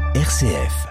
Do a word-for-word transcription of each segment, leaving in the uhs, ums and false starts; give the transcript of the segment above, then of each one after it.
R C F.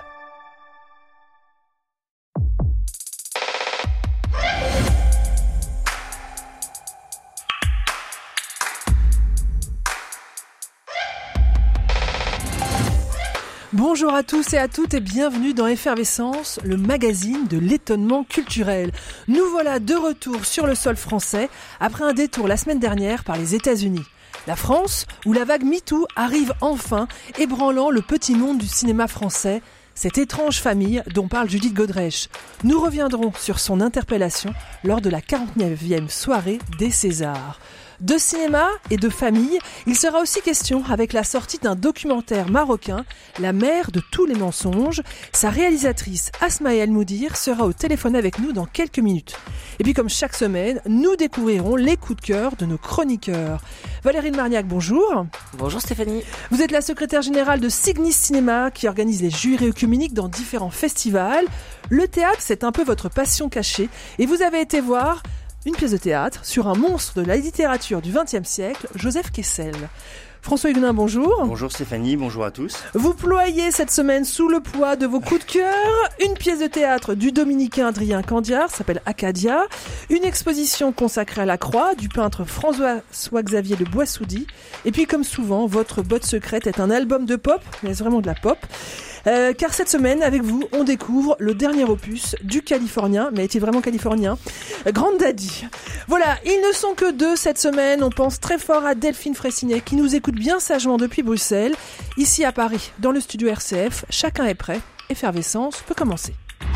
Bonjour à tous et à toutes et bienvenue dans Effervescence, le magazine de l'étonnement culturel. Nous voilà de retour sur le sol français après un détour la semaine dernière par les États-Unis. La France, où la vague MeToo arrive enfin, ébranlant le petit monde du cinéma français, cette étrange famille dont parle Judith Godrèche. Nous reviendrons sur son interpellation lors de la quarante-neuvième soirée des Césars. De cinéma et de famille, il sera aussi question avec la sortie d'un documentaire marocain, La mère de tous les mensonges. Sa réalisatrice Asma El Moudir sera au téléphone avec nous dans quelques minutes. Et puis comme chaque semaine, nous découvrirons les coups de cœur de nos chroniqueurs. Valérie Marniac, bonjour. Bonjour Stéphanie. Vous êtes la secrétaire générale de Signis Cinéma qui organise les jurys œcuméniques dans différents festivals. Le théâtre, c'est un peu votre passion cachée et vous avez été voir une pièce de théâtre sur un monstre de la littérature du vingtième siècle, Joseph Kessel. François Huguenin, bonjour. Bonjour Stéphanie, bonjour à tous. Vous ployez cette semaine sous le poids de vos coups de cœur une pièce de théâtre du dominicain Adrien Candiard, s'appelle Acadia, une exposition consacrée à la croix du peintre François-Xavier de Boissoudy, et puis comme souvent, votre botte secrète est un album de pop, mais c'est vraiment de la pop. Euh, car cette semaine, avec vous, on découvre le dernier opus du Californien, mais est-il vraiment californien ? Grand Daddy. Voilà, ils ne sont que deux cette semaine. On pense très fort à Delphine Fraissinet, qui nous écoute bien sagement depuis Bruxelles. Ici à Paris, dans le studio R C F, chacun est prêt. Effervescence peut commencer.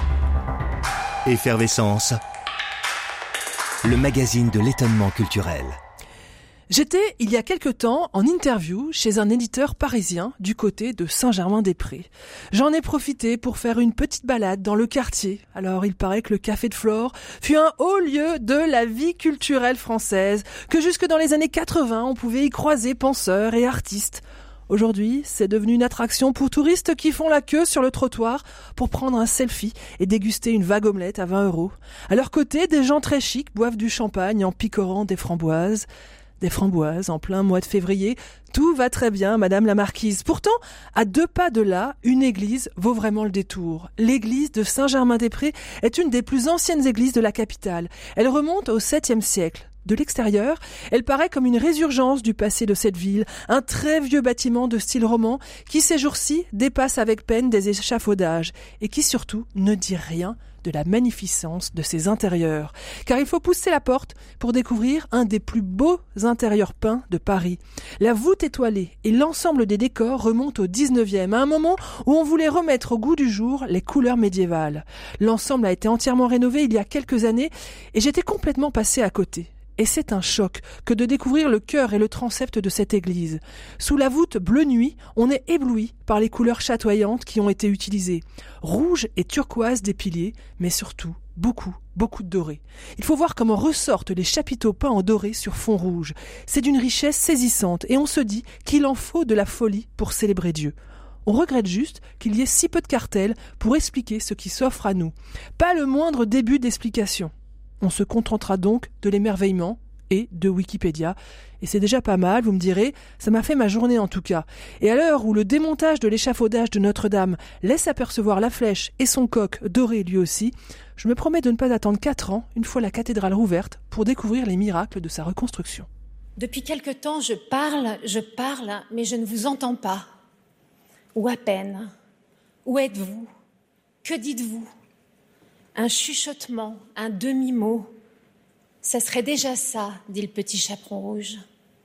Effervescence, le magazine de l'étonnement culturel. J'étais, il y a quelque temps, en interview chez un éditeur parisien du côté de Saint-Germain-des-Prés. J'en ai profité pour faire une petite balade dans le quartier. Alors, il paraît que le Café de Flore fut un haut lieu de la vie culturelle française, que jusque dans les années quatre-vingts, on pouvait y croiser penseurs et artistes. Aujourd'hui, c'est devenu une attraction pour touristes qui font la queue sur le trottoir pour prendre un selfie et déguster une vague omelette à vingt euros. À leur côté, des gens très chics boivent du champagne en picorant des framboises. Des framboises en plein mois de février. Tout va très bien, madame la marquise. Pourtant, à deux pas de là, une église vaut vraiment le détour. L'église de Saint-Germain-des-Prés est une des plus anciennes églises de la capitale. Elle remonte au septième siècle. De l'extérieur, elle paraît comme une résurgence du passé de cette ville, un très vieux bâtiment de style roman qui, ces jours-ci, dépasse avec peine des échafaudages et qui, surtout, ne dit rien de la magnificence de ses intérieurs. Car il faut pousser la porte pour découvrir un des plus beaux intérieurs peints de Paris. La voûte étoilée et l'ensemble des décors remontent au dix-neuvième, à un moment où on voulait remettre au goût du jour les couleurs médiévales. L'ensemble a été entièrement rénové il y a quelques années et j'étais complètement passé à côté. Et c'est un choc que de découvrir le cœur et le transept de cette église. Sous la voûte bleu nuit, on est ébloui par les couleurs chatoyantes qui ont été utilisées. Rouge et turquoise des piliers, mais surtout beaucoup, beaucoup de doré. Il faut voir comment ressortent les chapiteaux peints en doré sur fond rouge. C'est d'une richesse saisissante et on se dit qu'il en faut de la folie pour célébrer Dieu. On regrette juste qu'il y ait si peu de cartels pour expliquer ce qui s'offre à nous. Pas le moindre début d'explication. On se contentera donc de l'émerveillement et de Wikipédia. Et c'est déjà pas mal, vous me direz, ça m'a fait ma journée en tout cas. Et à l'heure où le démontage de l'échafaudage de Notre-Dame laisse apercevoir la flèche et son coq doré lui aussi, je me promets de ne pas attendre quatre ans, une fois la cathédrale rouverte, pour découvrir les miracles de sa reconstruction. Depuis quelque temps, je parle, je parle, mais je ne vous entends pas. Ou à peine. Où êtes-vous ? Que dites-vous ? Un chuchotement, un demi-mot. Ça serait déjà ça, dit le petit chaperon rouge.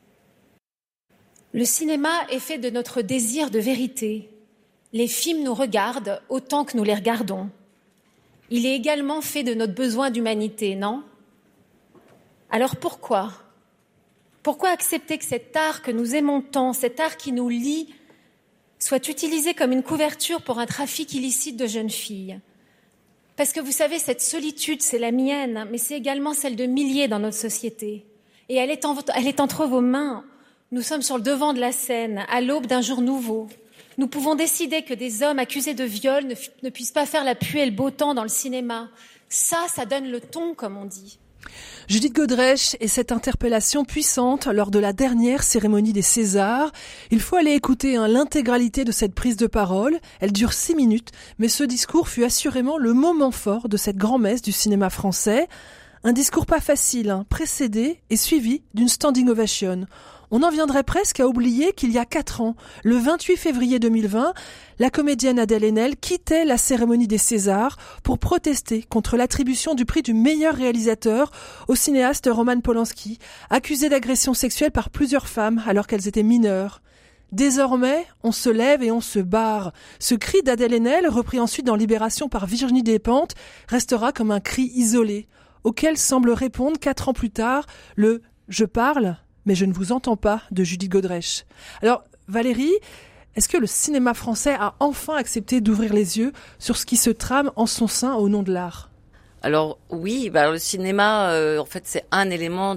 Le cinéma est fait de notre désir de vérité. Les films nous regardent autant que nous les regardons. Il est également fait de notre besoin d'humanité, non ? Alors pourquoi ? Pourquoi accepter que cet art que nous aimons tant, cet art qui nous lie, soit utilisé comme une couverture pour un trafic illicite de jeunes filles ? Parce que vous savez, cette solitude, c'est la mienne, mais c'est également celle de milliers dans notre société. Et elle est, en, elle est entre vos mains. Nous sommes sur le devant de la scène, à l'aube d'un jour nouveau. Nous pouvons décider que des hommes accusés de viol ne, ne puissent pas faire la pluie et le beau temps dans le cinéma. Ça, ça donne le ton, comme on dit. Judith Godrèche et cette interpellation puissante lors de la dernière cérémonie des Césars. Il faut aller écouter hein, l'intégralité de cette prise de parole. Elle dure six minutes, mais ce discours fut assurément le moment fort de cette grand-messe du cinéma français. Un discours pas facile, hein, précédé et suivi d'une standing ovation. On en viendrait presque à oublier qu'il y a quatre ans, le vingt-huit février deux mille vingt, la comédienne Adèle Haenel quittait la cérémonie des Césars pour protester contre l'attribution du prix du meilleur réalisateur au cinéaste Roman Polanski, accusé d'agression sexuelle par plusieurs femmes alors qu'elles étaient mineures. Désormais, on se lève et on se barre. Ce cri d'Adèle Haenel, repris ensuite dans Libération par Virginie Despentes, restera comme un cri isolé, auquel semble répondre quatre ans plus tard le « je parle ». Mais je ne vous entends pas, de Judith Godrèche. Alors, Valérie, est-ce que le cinéma français a enfin accepté d'ouvrir les yeux sur ce qui se trame en son sein au nom de l'art ? Alors oui, bah le cinéma, euh, en fait, c'est un élément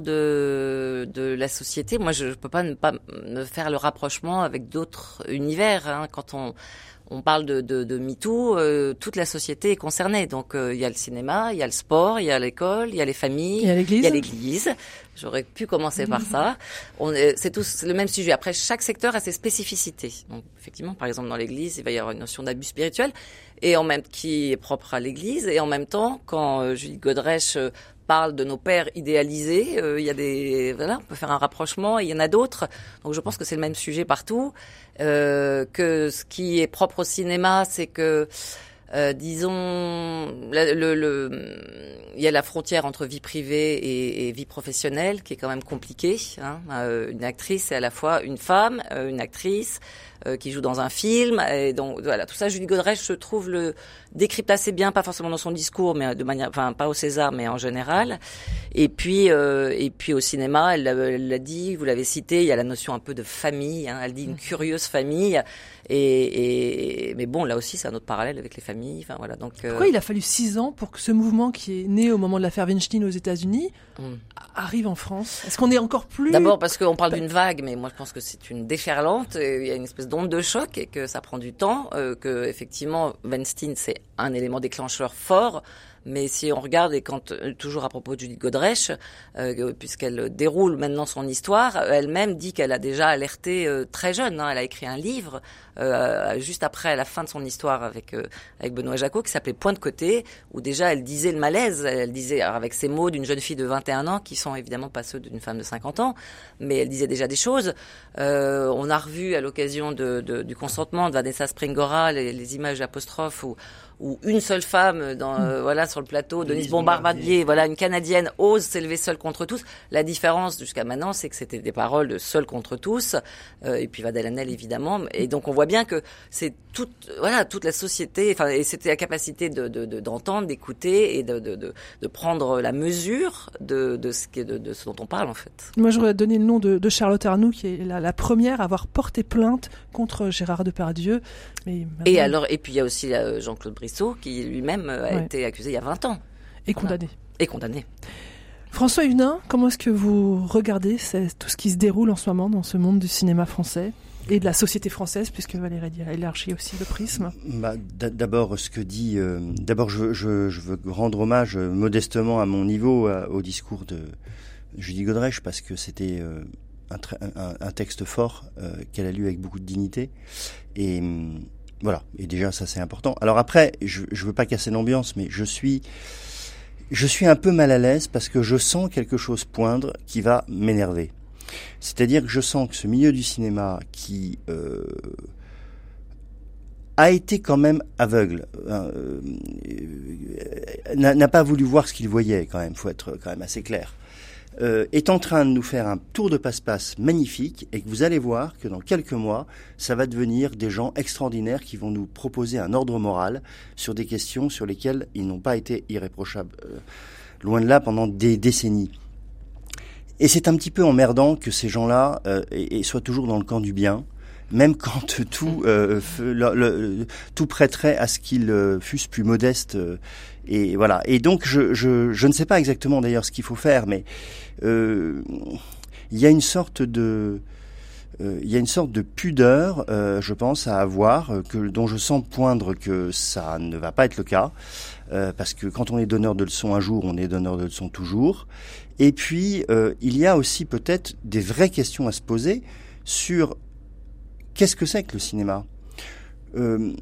de de la société. Moi, je, je peux pas ne pas me faire le rapprochement avec d'autres univers. Hein. Quand on on parle de de, de MeToo, euh, toute la société est concernée. Donc il euh, y a le cinéma, il y a le sport, il y a l'école, il y a les familles, il y a l'église. Il y a l'église. J'aurais pu commencer par ça. On est, c'est tous le même sujet. Après, chaque secteur a ses spécificités. Donc, effectivement, par exemple, dans l'église, il va y avoir une notion d'abus spirituel et en même qui est propre à l'église. Et en même temps, quand euh, Judith Godrèche euh, parle de nos pères idéalisés, euh, il y a des, voilà, on peut faire un rapprochement. Et il y en a d'autres. Donc, je pense que c'est le même sujet partout. Euh, que ce qui est propre au cinéma, c'est que Euh, disons, le, le, le, il y a la frontière entre vie privée et, et vie professionnelle qui est quand même compliquée. Hein. Euh, une actrice, c'est à la fois une femme, euh, une actrice euh, qui joue dans un film. Et donc voilà, tout ça, Judith Godrèche, je trouve, le décrypte assez bien, pas forcément dans son discours, mais de manière, enfin pas au César, mais en général. Et puis, euh, et puis au cinéma, elle l'a, elle l'a dit, vous l'avez cité, il y a la notion un peu de famille. Hein. Elle dit une curieuse famille. Et, et mais bon, là aussi, c'est un autre parallèle avec les familles. Enfin voilà. Donc euh... pourquoi il a fallu six ans pour que ce mouvement qui est né au moment de l'affaire Weinstein aux États-Unis hum. arrive en France ? Est-ce qu'on est encore plus... D'abord parce qu'on parle d'une vague, mais moi je pense que c'est une déferlante. Il y a une espèce d'onde de choc et que ça prend du temps. Euh, que effectivement, Weinstein, c'est un élément déclencheur fort. Mais si on regarde, et quand toujours à propos de Judith Godrèche, euh, puisqu'elle déroule maintenant son histoire, elle-même dit qu'elle a déjà alerté euh, très jeune. Hein, elle a écrit un livre euh, juste après la fin de son histoire avec euh, avec Benoît Jacot qui s'appelait Point de côté, où déjà elle disait le malaise. Elle disait alors, avec ces mots d'une jeune fille de vingt et un ans qui sont évidemment pas ceux d'une femme de cinquante ans, mais elle disait déjà des choses. Euh, on a revu à l'occasion de, de, du consentement de Vanessa Springora les, les images d'apostrophes où où une seule femme dans euh, voilà sur le plateau, Denise Bombardier, voilà une Canadienne ose s'élever seule contre tous. La différence jusqu'à maintenant, c'est que c'était des paroles de seule contre tous, euh, et puis Adèle Haenel évidemment. Et donc on voit bien que c'est toute voilà toute la société, enfin et c'était la capacité de, de, de d'entendre, d'écouter et de, de de de prendre la mesure de de ce de, de ce dont on parle en fait. Moi j'aurais donné le nom de, de Charlotte Arnoux qui est la, la première à avoir porté plainte contre Gérard Depardieu. Mais et alors et puis il y a aussi euh, Jean-Claude Brissot qui lui-même a ouais. été accusé il y a vingt ans. Et condamné. Et condamné. François Hunin, comment est-ce que vous regardez tout ce qui se déroule en ce moment dans ce monde du cinéma français et de la société française, puisque Valérie a élargi aussi le prisme? Bah, d'abord, ce que dit, euh, d'abord, je, je, je veux rendre hommage euh, modestement à mon niveau à, au discours de Judith Godrèche, parce que c'était euh, un, un, un texte fort euh, qu'elle a lu avec beaucoup de dignité. Et voilà. Et déjà, ça c'est important. Alors après, je, je veux pas casser l'ambiance, mais je suis Je suis un peu mal à l'aise parce que je sens quelque chose poindre qui va m'énerver. C'est-à-dire que je sens que ce milieu du cinéma qui euh, a été quand même aveugle, euh, n'a, n'a pas voulu voir ce qu'il voyait quand même, faut être quand même assez clair, euh, est en train de nous faire un tour de passe-passe magnifique et que vous allez voir que dans quelques mois, ça va devenir des gens extraordinaires qui vont nous proposer un ordre moral sur des questions sur lesquelles ils n'ont pas été irréprochables, euh, loin de là pendant des décennies. Et c'est un petit peu emmerdant que ces gens-là euh, et, et soient toujours dans le camp du bien, même quand tout euh, le, le, tout prêterait à ce qu'ils euh, fussent plus modestes. Euh, et voilà. Et donc je, je je ne sais pas exactement d'ailleurs ce qu'il faut faire, mais euh, il y a une sorte de euh, il y a une sorte de pudeur, euh, je pense, à avoir, euh, que, dont je sens poindre que ça ne va pas être le cas, euh, parce que quand on est donneur de leçons un jour, on est donneur de leçons toujours. Et puis, euh, il y a aussi peut-être des vraies questions à se poser sur qu'est-ce que c'est que le cinéma. Euh,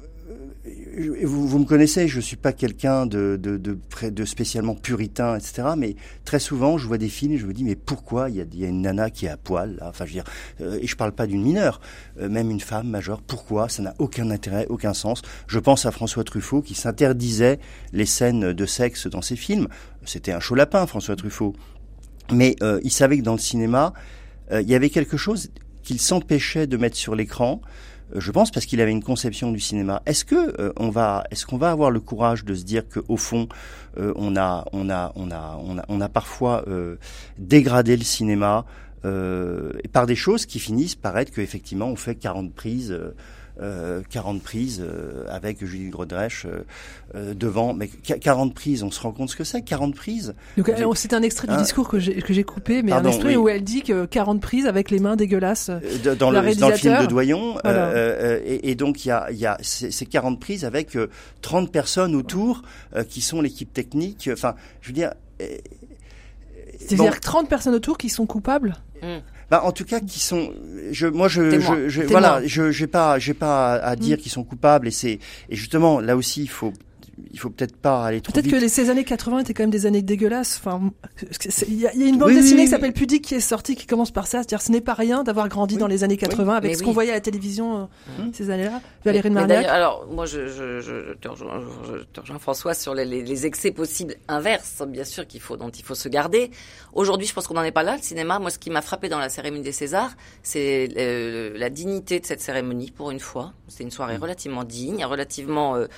Vous, vous me connaissez, je suis pas quelqu'un de, de, de, de spécialement puritain, et cetera. Mais très souvent, je vois des films et je me dis, mais pourquoi il y a, il y a une nana qui est à poil, là. Enfin, je veux dire, euh, et je parle pas d'une mineure, euh, même une femme majeure. Pourquoi? Ça n'a aucun intérêt, aucun sens. Je pense à François Truffaut qui s'interdisait les scènes de sexe dans ses films. C'était un chaud lapin, François Truffaut. Mais euh, il savait que dans le cinéma, euh, il y avait quelque chose qu'il s'empêchait de mettre sur l'écran. Je pense parce qu'il avait une conception du cinéma. Est-ce que euh, on va, est-ce qu'on va avoir le courage de se dire que au fond, euh, on a, on a, on a, on a, on a parfois euh, dégradé le cinéma euh, par des choses qui finissent par être que effectivement on fait quarante prises. Euh, Euh, quarante prises euh, avec Judith Godrèche euh, euh, devant, mais quarante prises, on se rend compte ce que c'est, quarante prises. Donc, euh, c'est un extrait du hein discours que j'ai, que j'ai coupé, mais Pardon, un extrait oui. où elle dit que quarante prises avec les mains dégueulasses. Euh, dans, le, dans le film de Doyon, voilà. euh, et, et donc il y a, il y a ces, ces quarante prises avec euh, trente personnes autour euh, qui sont l'équipe technique. Enfin, je veux dire. Euh, C'est-à-dire bon, trente personnes autour qui sont coupables. Mmh. Bah, en tout cas, qui sont, je, moi, je, Témoin. je, je Témoin. voilà, je, j'ai pas, j'ai pas à, à dire mmh. qu'ils sont coupables, et c'est, et justement, là aussi, il faut, il faut peut-être pas aller trop Peut-être vite. que les, ces années quatre-vingts étaient quand même des années dégueulasses. Enfin, il y a, y a une bande oui, dessinée oui, qui oui. s'appelle Pudique qui est sortie, qui commence par ça, c'est-à-dire ce n'est pas rien d'avoir grandi Oui. dans les années quatre-vingts Oui. avec Mais ce oui. qu'on voyait à la télévision euh, Mmh. ces années-là. Valérie de Mais Marniac. d'ailleurs, alors, moi, je, je, je, te rejoins, je te rejoins, François, sur les, les, les excès possibles inverses, bien sûr, qu'il faut, dont il faut se garder. Aujourd'hui, je pense qu'on n'en est pas là, le cinéma. Moi, ce qui m'a frappé dans la cérémonie des Césars, c'est euh, la dignité de cette cérémonie, pour une fois. C'est une soirée relativement digne, relativement... Euh,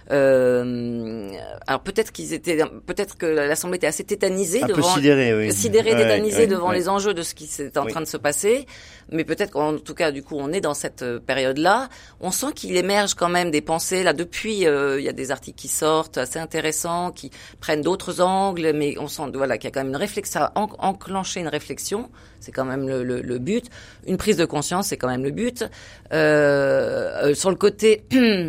Euh, alors peut-être qu'ils étaient, peut-être que l'Assemblée était assez tétanisée Un devant, peu sidérée, oui. sidérée, Ouais, tétanisée ouais, devant ouais. les enjeux de ce qui s'est en Oui. train de se passer. Mais peut-être qu'en tout cas, du coup, on est dans cette période-là. On sent qu'il émerge quand même des pensées. Là, depuis, euh, il y a des articles qui sortent assez intéressants, qui prennent d'autres angles, mais on sent, voilà, qu'il y a quand même une réflexion, ça a en- enclenché une réflexion. C'est quand même le, le, le but. Une prise de conscience, c'est quand même le but. Euh, euh, sur le côté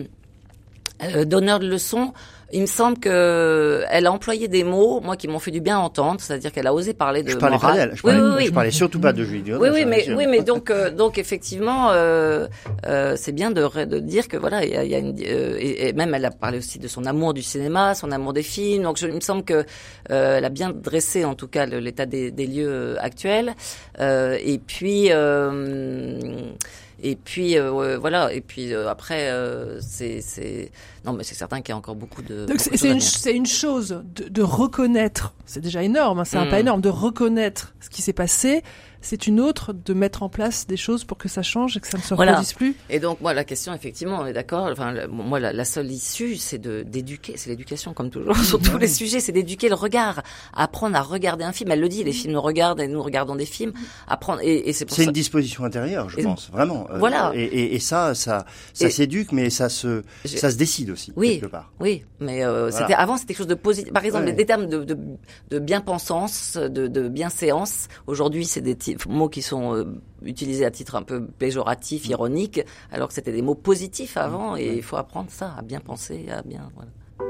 Euh, donneur de leçons, il me semble que elle a employé des mots, moi, qui m'ont fait du bien entendre, c'est-à-dire qu'elle a osé parler de Je parlais pas morale. d'elle. Je parlais, oui, oui, oui. je parlais surtout pas de Julie Dion. Oui, oui, mais oui, mais donc, euh, donc effectivement, euh, euh, c'est bien de, de dire que voilà, il y a, il y a une, euh, et, et même elle a parlé aussi de son amour du cinéma, son amour des films. Donc, je, il me semble que euh, elle a bien dressé, en tout cas, le, l'état des, des lieux actuels. Euh, et puis. Euh, Et puis euh, voilà. Et puis euh, après, euh, c'est, c'est non, mais c'est certain qu'il y a encore beaucoup de. Donc beaucoup c'est, de c'est, une, choses à dire. c'est une chose de, de reconnaître, c'est déjà énorme, hein, c'est un Mm. pas énorme, de reconnaître ce qui s'est passé. C'est une autre de mettre en place des choses pour que ça change et que ça ne se Voilà. reproduise plus. Et donc moi la question, effectivement, on est d'accord. Enfin le- moi la, la seule issue, c'est de d'éduquer, c'est l'éducation comme toujours sur tous les sujets, c'est d'éduquer le regard, apprendre à regarder un film. Elle le dit, les films nous regardent et nous regardons des films. Apprendre et, et c'est pour C'est ça. une disposition intérieure, je Et- pense, vraiment. Euh, Voilà. Et, et, et ça, ça, ça Et- s'éduque, mais ça se, Je- ça se décide aussi Oui, quelque part. oui, mais euh, Voilà. c'était avant c'était quelque chose de positif. Par exemple, Ouais. des termes de, de, de bien-pensance, de, de bienséance. Aujourd'hui, c'est des ti- mots qui sont euh, utilisés à titre un peu péjoratif, ironique, alors que c'était des mots positifs avant. Et il faut apprendre ça, à bien penser, à bien. Voilà.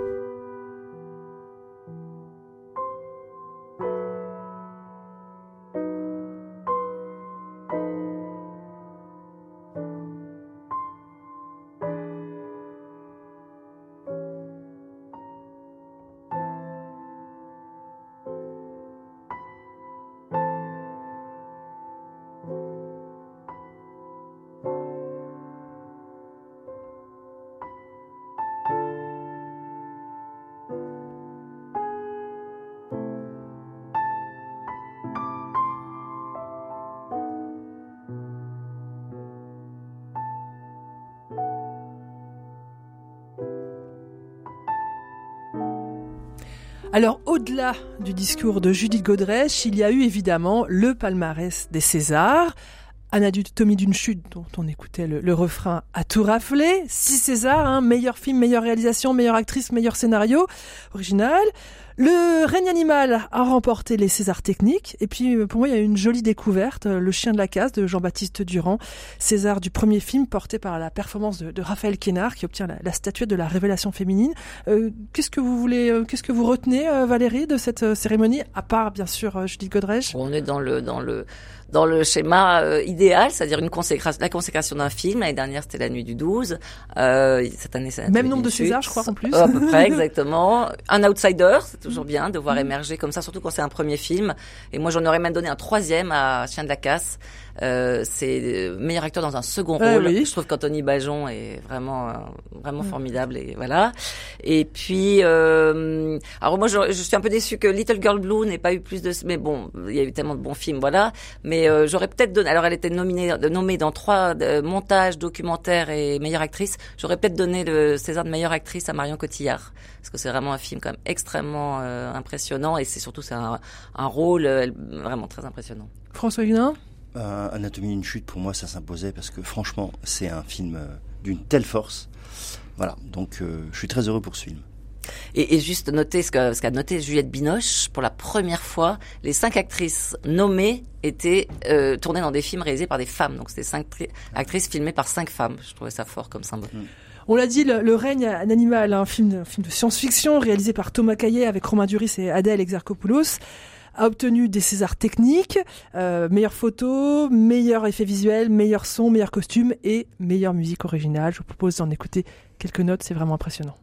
Alors, au-delà du discours de Judith Godrèche, il y a eu évidemment le palmarès des Césars. Anatomie d'une chute, dont on écoutait le, le refrain, a tout raflé. Six Césars, hein, meilleur film, meilleure réalisation, meilleure actrice, meilleur scénario original. Le règne animal a remporté les Césars techniques. Et puis, pour moi, il y a une jolie découverte. Le chien de la casse de Jean-Baptiste Durand. César du premier film porté par la performance de, de Raphaël Quénard qui obtient la, la statuette de la révélation féminine. Euh, qu'est-ce que vous voulez, euh, qu'est-ce que vous retenez, euh, Valérie, de cette euh, cérémonie? À part, bien sûr, euh, Judith Godrèche. On est dans le, dans le, dans le schéma euh, idéal, c'est-à-dire une consécration, la consécration d'un film. L'année dernière, c'était La Nuit du douze. Euh, cette année, c'est Même nombre de Césars, je crois, en plus. À peu près, exactement. Un outsider, c'est toujours bien de voir émerger comme ça, surtout quand c'est un premier film. Et moi, j'en aurais même donné un troisième à Chien de la casse. Euh, c'est meilleur acteur dans un second euh, rôle. Oui. Je trouve qu'Anthony Bajon est vraiment, euh, vraiment mmh. formidable et voilà. Et puis, euh, alors moi, je, je suis un peu déçue que Little Girl Blue n'ait pas eu plus de, mais bon, il y a eu tellement de bons films, voilà. Mais euh, j'aurais peut-être donné, alors elle était nominée, nommée dans trois euh, montages, documentaires et meilleure actrice. J'aurais peut-être donné le César de meilleure actrice à Marion Cotillard, parce que c'est vraiment un film quand même extrêmement euh, impressionnant et c'est surtout c'est un, un rôle euh, vraiment très impressionnant. François Huguenin. Euh, Anatomie d'une chute, pour moi, ça s'imposait parce que franchement, c'est un film euh, d'une telle force. Voilà, donc euh, je suis très heureux pour ce film. Et, et juste noter ce qu'a, ce qu'a noté Juliette Binoche, pour la première fois, les cinq actrices nommées étaient euh, tournées dans des films réalisés par des femmes. Donc c'était cinq tri- actrices filmées par cinq femmes. Je trouvais ça fort comme symbole. Mmh. On l'a dit, le, le règne animal, un film, un film de science-fiction réalisé par Thomas Caillet avec Romain Duris et Adèle Exarchopoulos, a obtenu des Césars techniques, euh, meilleure photo, meilleur effet visuel, meilleur son, meilleur costume et meilleure musique originale. Je vous propose d'en écouter quelques notes, c'est vraiment impressionnant.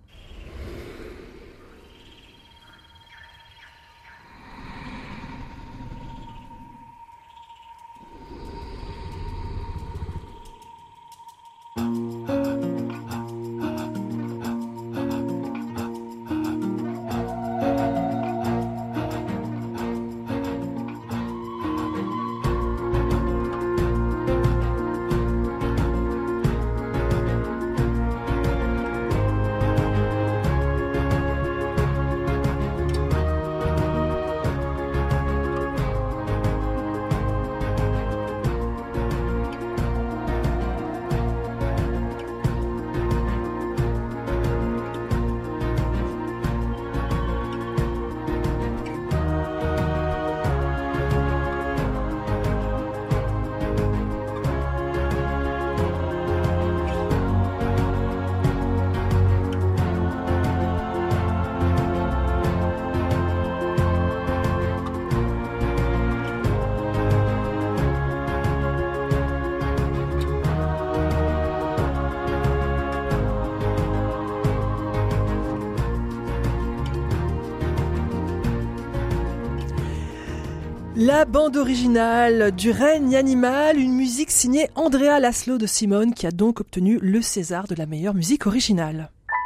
La bande originale du règne animal, une musique signée Andrea Laszlo de Simone qui a donc obtenu le César de la meilleure musique originale.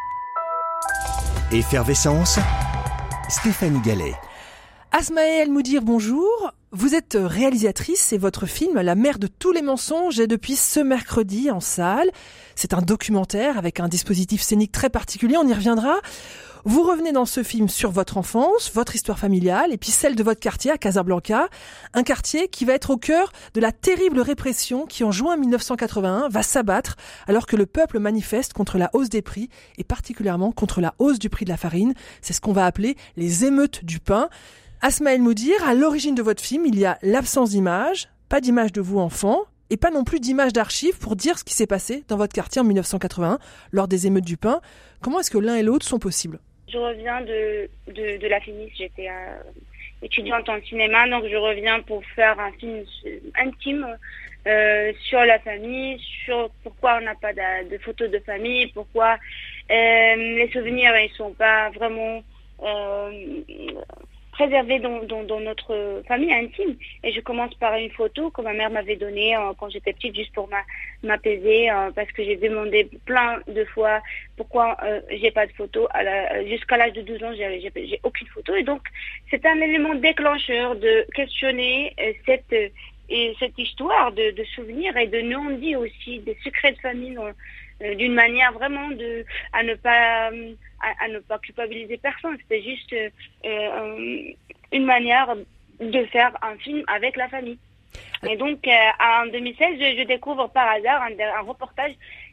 Effervescence, Stéphanie Gallet. Asmaë El Moudir, bonjour. Vous êtes réalisatrice et votre film La mère de tous les mensonges est depuis ce mercredi en salle. C'est un documentaire avec un dispositif scénique très particulier, on y reviendra. Vous revenez dans ce film sur votre enfance, votre histoire familiale et puis celle de votre quartier à Casablanca, un quartier qui va être au cœur de la terrible répression qui en juin mille neuf cent quatre-vingt-un va s'abattre alors que le peuple manifeste contre la hausse des prix et particulièrement contre la hausse du prix de la farine. C'est ce qu'on va appeler les émeutes du pain. Asmaë El Moudir, à l'origine de votre film, il y a l'absence d'images, pas d'image de vous enfant et pas non plus d'image d'archives pour dire ce qui s'est passé dans votre quartier en mille neuf cent quatre-vingt-un lors des émeutes du pain. Comment est-ce que l'un et l'autre sont possibles ? Je reviens de, de, de la Fémis, j'étais euh, étudiante en cinéma, donc je reviens pour faire un film intime euh, sur la famille, sur pourquoi on n'a pas de, de photos de famille, pourquoi euh, les souvenirs ils sont pas vraiment euh, préservés dans, dans, dans notre famille intime. Et je commence par une photo que ma mère m'avait donnée euh, quand j'étais petite, juste pour m'a, m'apaiser, euh, parce que j'ai demandé plein de fois pourquoi euh, j'ai pas de photo. À la, jusqu'à l'âge de douze ans, j'ai, j'ai, j'ai aucune photo. Et donc, c'est un élément déclencheur de questionner euh, cette, euh, et cette histoire de, de souvenirs et de non-dits aussi, des secrets de famille, non, euh, d'une manière vraiment de à ne pas à, à ne pas culpabiliser personne. C'était juste euh, euh, une manière de faire un film avec la famille. Et donc, euh, en deux mille seize, je, je découvre par hasard un, un reportage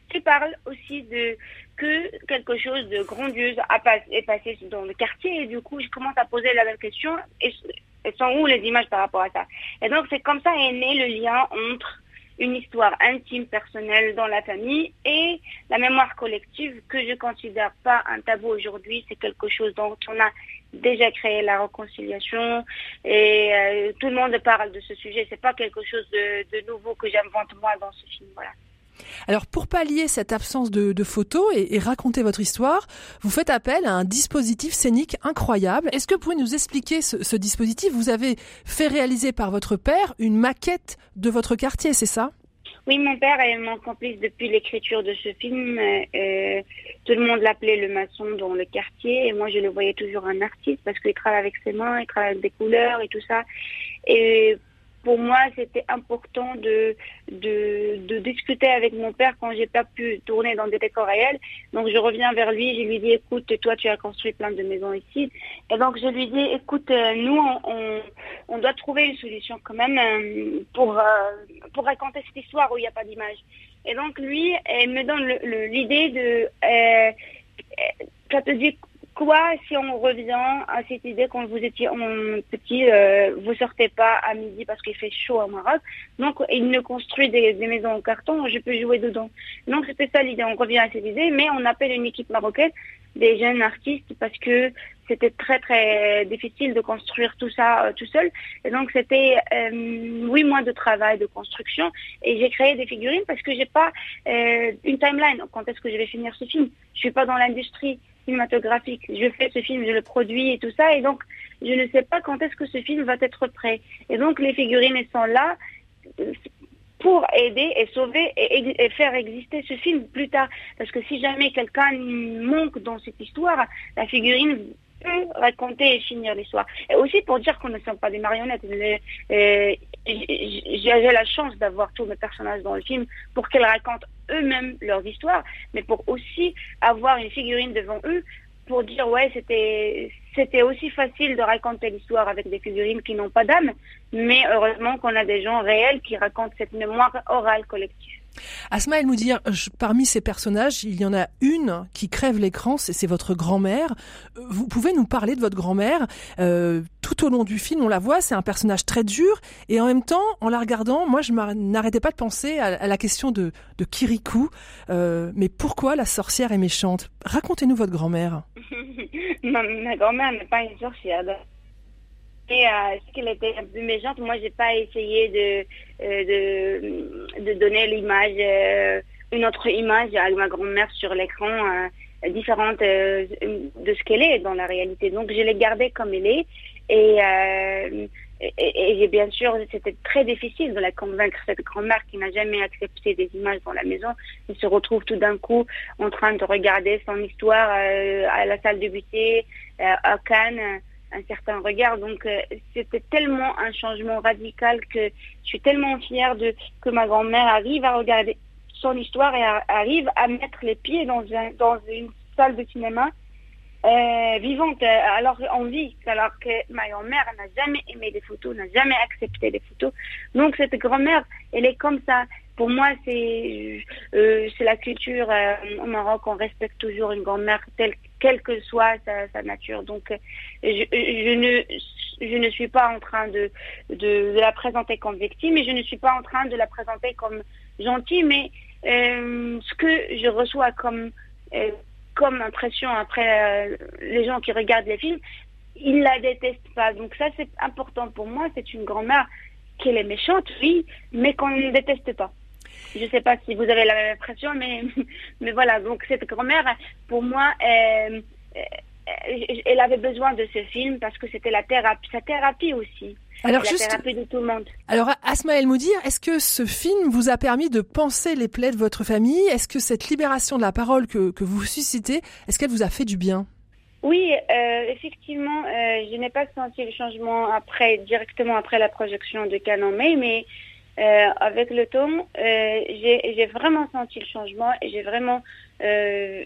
qui parle aussi de que quelque chose de grandiose a pas, est passé dans le quartier et du coup je commence à poser la même question et, et sont où les images par rapport à ça. Et donc c'est comme ça est né le lien entre une histoire intime, personnelle dans la famille et la mémoire collective que je considère pas un tabou aujourd'hui. C'est quelque chose dont on a déjà créé la réconciliation et euh, tout le monde parle de ce sujet. C'est pas quelque chose de, de nouveau que j'invente moi dans ce film. Voilà. Alors, pour pallier cette absence de, de photos et, et raconter votre histoire, vous faites appel à un dispositif scénique incroyable. Est-ce que vous pouvez nous expliquer ce, ce dispositif ? Vous avez fait réaliser par votre père une maquette de votre quartier, c'est ça ? Oui, mon père est mon complice depuis l'écriture de ce film. Euh, tout le monde l'appelait le maçon dans le quartier et moi je le voyais toujours un artiste parce qu'il travaille avec ses mains, il travaille avec des couleurs et tout ça. Et pour moi, c'était important de, de, de discuter avec mon père quand j'ai pas pu tourner dans des décors réels. Donc, je reviens vers lui, je lui dis, écoute, toi, tu as construit plein de maisons ici. Et donc, je lui dis, écoute, nous, on, on doit trouver une solution quand même pour, pour raconter cette histoire où il n'y a pas d'image. Et donc, lui, il me donne le, le, l'idée de, euh, ça te dit quoi si on revient à cette idée quand vous étiez petit, euh, vous sortez pas à midi parce qu'il fait chaud au Maroc. Donc, il ne construit des, des maisons en carton, je peux jouer dedans. Donc, c'était ça l'idée. On revient à cette idée, mais on appelle une équipe marocaine des jeunes artistes parce que c'était très, très difficile de construire tout ça euh, tout seul. Et donc, c'était euh, huit mois de travail, de construction. Et j'ai créé des figurines parce que j'ai pas euh, une timeline. Quand est-ce que je vais finir ce film? Je suis pas dans l'industrie cinématographique. Je fais ce film, je le produis et tout ça. Et donc, je ne sais pas quand est-ce que ce film va être prêt. Et donc, les figurines, elles sont là pour aider et sauver et, et faire exister ce film plus tard. Parce que si jamais quelqu'un manque dans cette histoire, la figurine peut raconter et finir l'histoire. Et aussi pour dire qu'on ne sommes pas des marionnettes. Euh, j'ai la chance d'avoir tous mes personnages dans le film pour qu'ils racontent eux-mêmes leurs histoires, mais pour aussi avoir une figurine devant eux pour dire ouais c'était c'était aussi facile de raconter l'histoire avec des figurines qui n'ont pas d'âme, mais heureusement qu'on a des gens réels qui racontent cette mémoire orale collective. Asma El Moudir, parmi ces personnages, il y en a une qui crève l'écran, c'est, c'est votre grand-mère. Vous pouvez nous parler de votre grand-mère euh, tout au long du film, on la voit, c'est un personnage très dur, et en même temps, en la regardant, moi je n'arrêtais pas de penser à, à la question de, de Kirikou. Euh, mais pourquoi la sorcière est méchante ? Racontez-nous votre grand-mère. ma, ma grand-mère n'est pas une sorcière. Et euh, ce qu'elle était un peu méchante, moi j'ai pas essayé de euh, de, de donner l'image, euh, une autre image à ma grand-mère sur l'écran euh, différente euh, de ce qu'elle est dans la réalité. Donc je l'ai gardée comme elle est et euh, et, et bien sûr c'était très difficile de la convaincre, cette grand-mère qui n'a jamais accepté des images dans la maison. Elle se retrouve tout d'un coup en train de regarder son histoire euh, à la salle de Bussy, euh, à Cannes, un certain regard. Donc euh, c'était tellement un changement radical que je suis tellement fière de que ma grand-mère arrive à regarder son histoire et a, arrive à mettre les pieds dans, un, dans une salle de cinéma euh, vivante, alors en vie, alors que ma grand-mère n'a jamais aimé des photos, n'a jamais accepté des photos. Donc cette grand-mère, elle est comme ça. Pour moi, c'est euh, c'est la culture euh, au Maroc, on respecte toujours une grand-mère telle quelle que soit sa, sa nature. Donc, je, je ne je ne suis pas en train de, de de la présenter comme victime, et je ne suis pas en train de la présenter comme gentille, mais euh, ce que je reçois comme euh, comme impression après euh, les gens qui regardent les films, ils la détestent pas. Donc ça, c'est important pour moi. C'est une grand-mère qu'elle est méchante, oui, mais qu'on ne déteste pas. Je ne sais pas si vous avez la même impression, mais, mais voilà. Donc, cette grand-mère, pour moi, euh, euh, elle avait besoin de ce film parce que c'était la thérapie, sa thérapie aussi. Alors, la juste, thérapie de tout le monde. Alors, Asma El Moudir, est-ce que ce film vous a permis de penser les plaies de votre famille ? Est-ce que cette libération de la parole que, que vous suscitez, est-ce qu'elle vous a fait du bien ? Oui, euh, effectivement, euh, je n'ai pas senti le changement après, directement après la projection de Cannes en mai, mais Euh, avec le temps, euh, j'ai, j'ai vraiment senti le changement et j'ai vraiment, euh,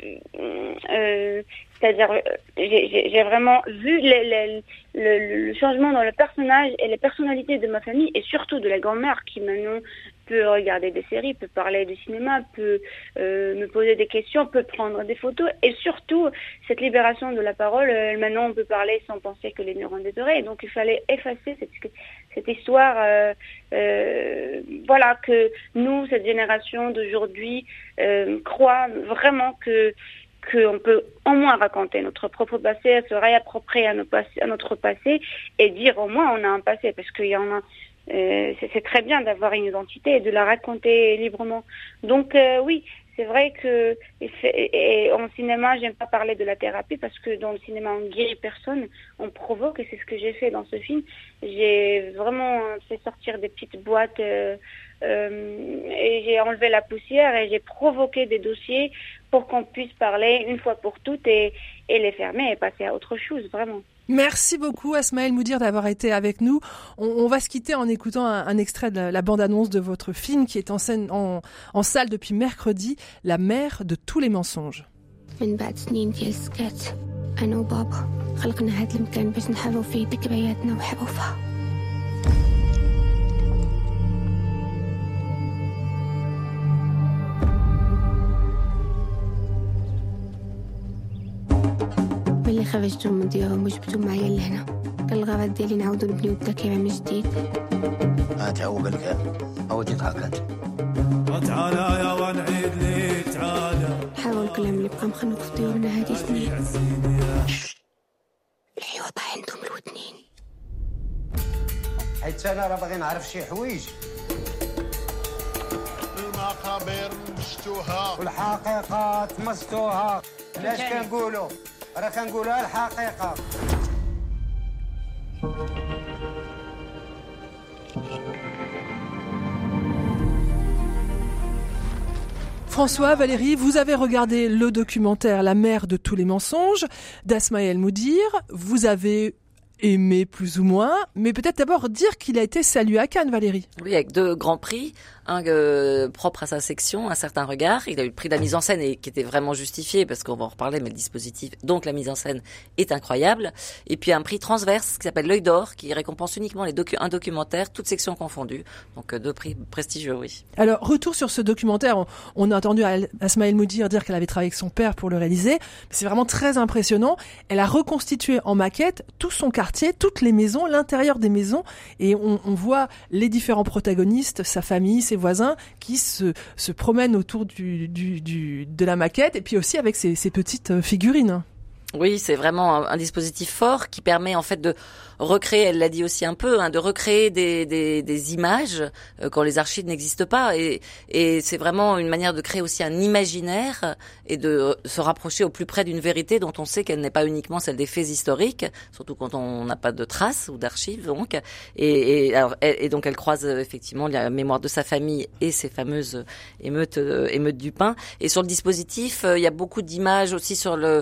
euh, c'est-à-dire, j'ai, j'ai vraiment vu le, le, le, le changement dans le personnage et les personnalités de ma famille et surtout de la grand-mère qui maintenant peut regarder des séries, peut parler du cinéma, peut euh, me poser des questions, peut prendre des photos. Et surtout, cette libération de la parole, euh, maintenant on peut parler sans penser que les neurones des oreilles. Donc il fallait effacer cette, cette histoire, euh, euh, voilà, que nous, cette génération d'aujourd'hui, euh, croit vraiment que qu'on peut au moins raconter notre propre passé, se réapproprier à, nos passé, à notre passé et dire au moins on a un passé, parce qu'il y en a, euh, c'est, c'est très bien d'avoir une identité et de la raconter librement. Donc euh, oui, c'est vrai que et, et, et en cinéma, j'aime pas parler de la thérapie parce que dans le cinéma on guérit personne, on provoque, et c'est ce que j'ai fait dans ce film. J'ai vraiment fait sortir des petites boîtes euh, euh, et j'ai enlevé la poussière et j'ai provoqué des dossiers pour qu'on puisse parler une fois pour toutes et, et les fermer et passer à autre chose, vraiment. Merci beaucoup Asma El Moudir d'avoir été avec nous. On, on va se quitter en écoutant un, un extrait de la, la bande-annonce de votre film qui est en scène en, en salle depuis mercredi, La mère de tous les mensonges. من بعد سنين ديال السكات أنا وبابا خلقنا هاد المكان باش نحاولوا فيه ذكرياتنا وحروفها. ملي خرجتهم من ديارهم وجبتهم معايا لهنا كان الغرض ديالي نعاودو نبنيو الذاكرة من جديد. هات هو قال لك عاود يضحك انت. تعالى يا ونعيد لي تعالى. حاول الكلام اللي بقى مخنوق في ديورنا هادي سنين. الحيوطة عندهم الودنين. حيت انا راه باغي نعرف شي حوايج. المقابر مشتوها والحقيقة تمستوها. علاش كنقولوا؟ راه كنقولها الحقيقة. François, Valérie, vous avez regardé le documentaire La mère de tous les mensonges d'Asma El Moudir. Vous avez aimé plus ou moins, mais peut-être d'abord dire qu'il a été salué à Cannes, Valérie. Oui, avec deux grands prix, un euh, propre à sa section, Un certain regard. Il a eu le prix de la mise en scène et qui était vraiment justifié parce qu'on va en reparler, mais le dispositif, donc la mise en scène est incroyable. Et puis un prix transverse qui s'appelle L'œil d'or, qui récompense uniquement les docu- un documentaire, toutes sections confondues. Donc euh, deux prix prestigieux, oui. Alors, retour sur ce documentaire. On, on a entendu Asma El Moudir dire qu'elle avait travaillé avec son père pour le réaliser. C'est vraiment très impressionnant. Elle a reconstitué en maquette tout son quartier, toutes les maisons, l'intérieur des maisons, et on, on voit les différents protagonistes, sa famille, ses voisins, qui se, se promènent autour du, du, du, de la maquette, et puis aussi avec ces, ces petites figurines. Oui, c'est vraiment un, un dispositif fort qui permet en fait de recréer, elle l'a dit aussi un peu, hein, de recréer des, des, des images euh, quand les archives n'existent pas, et, et c'est vraiment une manière de créer aussi un imaginaire et de se rapprocher au plus près d'une vérité dont on sait qu'elle n'est pas uniquement celle des faits historiques, surtout quand on n'a pas de traces ou d'archives, donc. Et, et, alors, et, et donc elle croise effectivement la mémoire de sa famille et ses fameuses émeutes, euh, émeutes du pain. Et sur le dispositif, euh, il y a beaucoup d'images aussi sur le,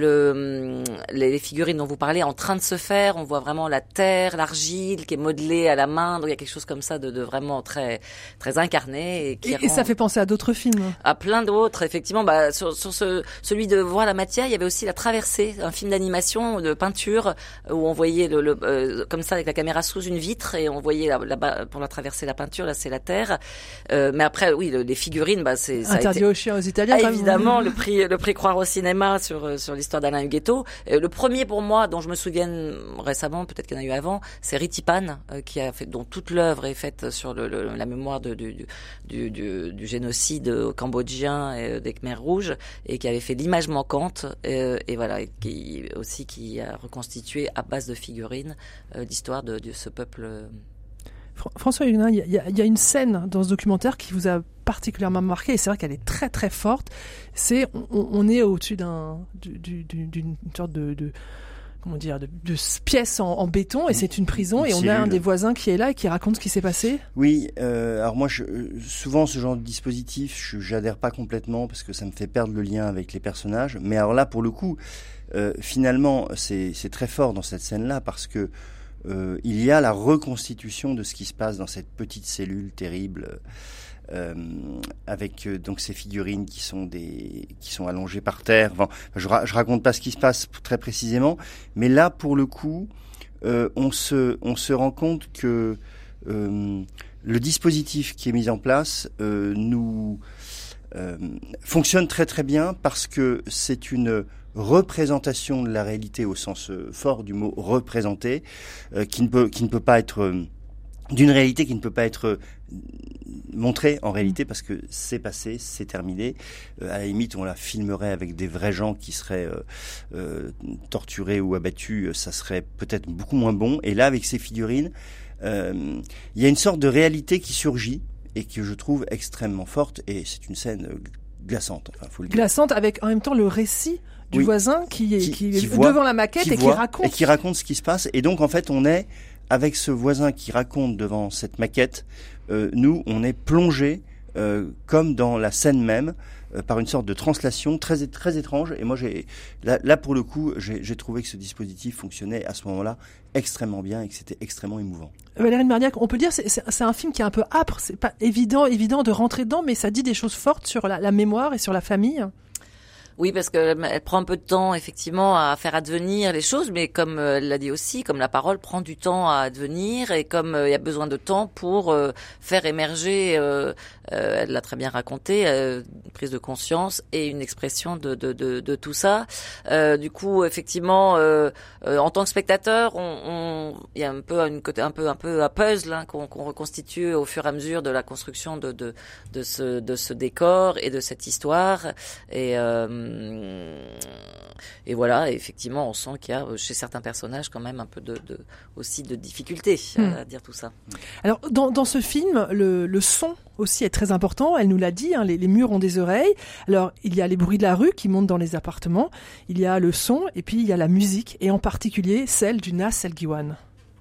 le les figurines dont vous parlez en train de se faire. On voit vraiment la terre, l'argile qui est modelée à la main, donc il y a quelque chose comme ça de, de vraiment très très incarné et qui et, rend... et ça fait penser à d'autres films. À plein d'autres, effectivement. Bah sur, sur ce celui de Voir la matière, il y avait aussi La Traversée, un film d'animation de peinture où on voyait le, le euh, comme ça avec la caméra sous une vitre et on voyait là-bas pour la traverser la peinture, là c'est la terre. Euh, mais après oui, le, les figurines, bah c'est ça interdit a été... aux chiens aux Italiens. Ah, évidemment, le prix le prix Croire au cinéma sur sur l'histoire d'Alain Huguetto. Euh, le premier pour moi dont je me souviens récemment, peut-être qu'il y en a eu avant, c'est Ritipan, euh, qui a fait, dont toute l'œuvre est faite sur le, le, la mémoire de, du, du, du, du génocide cambodgien et des Khmers rouges, et qui avait fait L'image manquante, euh, et voilà, et qui aussi qui a reconstitué à base de figurines euh, l'histoire de, de ce peuple. François Huguenin, il y, y, y a une scène dans ce documentaire qui vous a particulièrement marqué, et c'est vrai qu'elle est très très forte. C'est on, on est au-dessus d'un du, du, d'une sorte de, de comment dire, de, de pièces en, en béton, et c'est une prison, une et on cellule. A un des voisins qui est là et qui raconte ce qui s'est passé. Oui, euh, alors moi, je, souvent ce genre de dispositif, je, j'adhère pas complètement parce que ça me fait perdre le lien avec les personnages. Mais alors là, pour le coup, euh, finalement, c'est, c'est très fort dans cette scène-là parce que euh, il y a la reconstitution de ce qui se passe dans cette petite cellule terrible. Euh, avec euh, donc ces figurines qui sont des qui sont allongées par terre. Bon, je, ra- je raconte pas ce qui se passe très précisément, mais là pour le coup, euh, on se on se rend compte que euh, le dispositif qui est mis en place euh, nous euh, fonctionne très très bien parce que c'est une représentation de la réalité au sens euh, fort du mot représenter, euh, qui ne peut qui ne peut pas être euh, d'une réalité qui ne peut pas être euh, montrée en réalité parce que c'est passé, c'est terminé. Euh, à la limite, on la filmerait avec des vrais gens qui seraient euh, euh, torturés ou abattus, ça serait peut-être beaucoup moins bon. Et là, avec ces figurines, euh, il y a une sorte de réalité qui surgit et que je trouve extrêmement forte. Et c'est une scène glaçante. Enfin, faut le dire. Glaçante avec en même temps le récit du oui. voisin qui est, qui, qui qui est voit, devant la maquette qui et voit, qui raconte. Et qui raconte ce qui se passe. Et donc, en fait, on est avec ce voisin qui raconte devant cette maquette. Euh, nous, on est plongé euh, comme dans la scène même euh, par une sorte de translation très très étrange. Et moi, j'ai là, là pour le coup, j'ai, j'ai trouvé que ce dispositif fonctionnait à ce moment-là extrêmement bien et que c'était extrêmement émouvant. Valérie Marniac, on peut dire c'est, c'est, c'est un film qui est un peu âpre. C'est pas évident évident de rentrer dedans, mais ça dit des choses fortes sur la, la mémoire et sur la famille. Oui, parce qu'elle elle prend un peu de temps, effectivement, à faire advenir les choses, mais comme euh, elle l'a dit aussi, comme la parole prend du temps à advenir, et comme euh, il y a besoin de temps pour euh, faire émerger, euh, euh, elle l'a très bien raconté, euh, une prise de conscience et une expression de, de, de, de tout ça. Euh, du coup, effectivement, euh, euh, en tant que spectateur, on, on, il y a un peu une côté un peu un peu un puzzle hein, qu'on, qu'on reconstitue au fur et à mesure de la construction de de de ce de ce décor et de cette histoire. Et euh, Et voilà, et effectivement, on sent qu'il y a chez certains personnages quand même un peu de, de aussi de difficulté à, mmh. à dire tout ça. Alors, dans, dans ce film, le, le son aussi est très important. Elle nous l'a dit, hein, les, les murs ont des oreilles. Alors, il y a les bruits de la rue qui montent dans les appartements. Il y a le son, et puis il y a la musique, et en particulier celle du Nas El Ghiwane.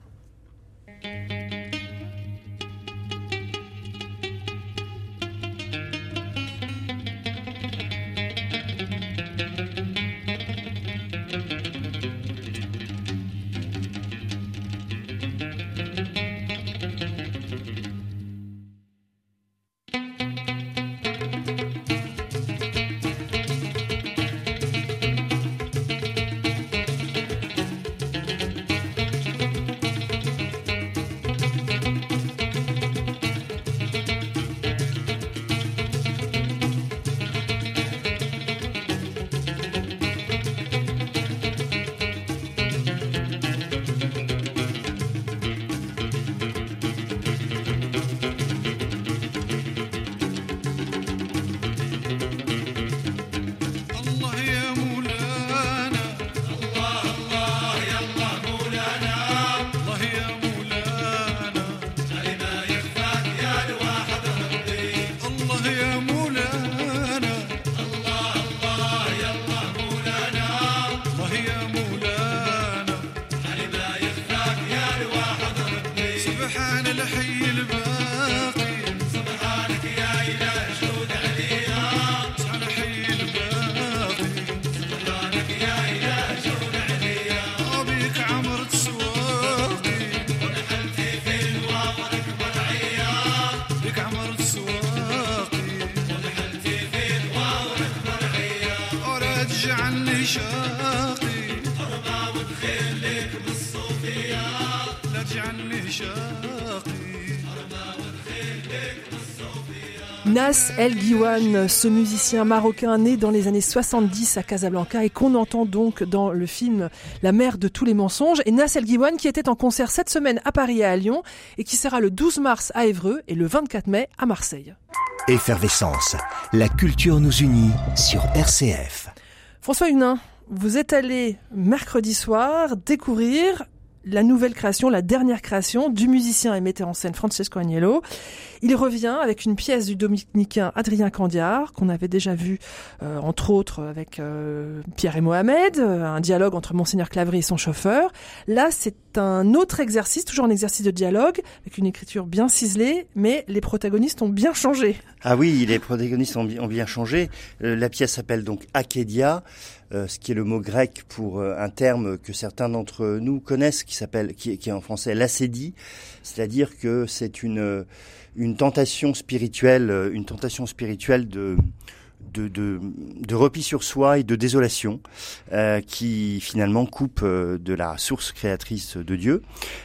Nas El Ghiwane, ce musicien marocain né dans les années soixante-dix à Casablanca et qu'on entend donc dans le film La mère de tous les mensonges. Et Nas El Ghiwane qui était en concert cette semaine à Paris et à Lyon et qui sera le douze mars à Évreux et le vingt-quatre mai à Marseille. Effervescence, la culture nous unit sur R C F. François Hunin, vous êtes allé mercredi soir découvrir la nouvelle création, la dernière création du musicien et metteur en scène Francesco Agnello. Il revient avec une pièce du dominicain Adrien Candiar, qu'on avait déjà vu, euh, entre autres, avec euh, Pierre et Mohamed, euh, un dialogue entre Monseigneur Claverie et son chauffeur. Là, c'est un autre exercice, toujours un exercice de dialogue, avec une écriture bien ciselée, mais les protagonistes ont bien changé. Ah oui, les protagonistes ont, ont bien changé. Euh, la pièce s'appelle donc Akedia, euh, ce qui est le mot grec pour euh, un terme que certains d'entre nous connaissent, qui s'appelle, qui, qui est en français l'acédie, c'est-à-dire que c'est une une tentation spirituelle, une tentation spirituelle de de, de, de repli sur soi et de désolation euh, qui finalement coupe euh, de la source créatrice de Dieu.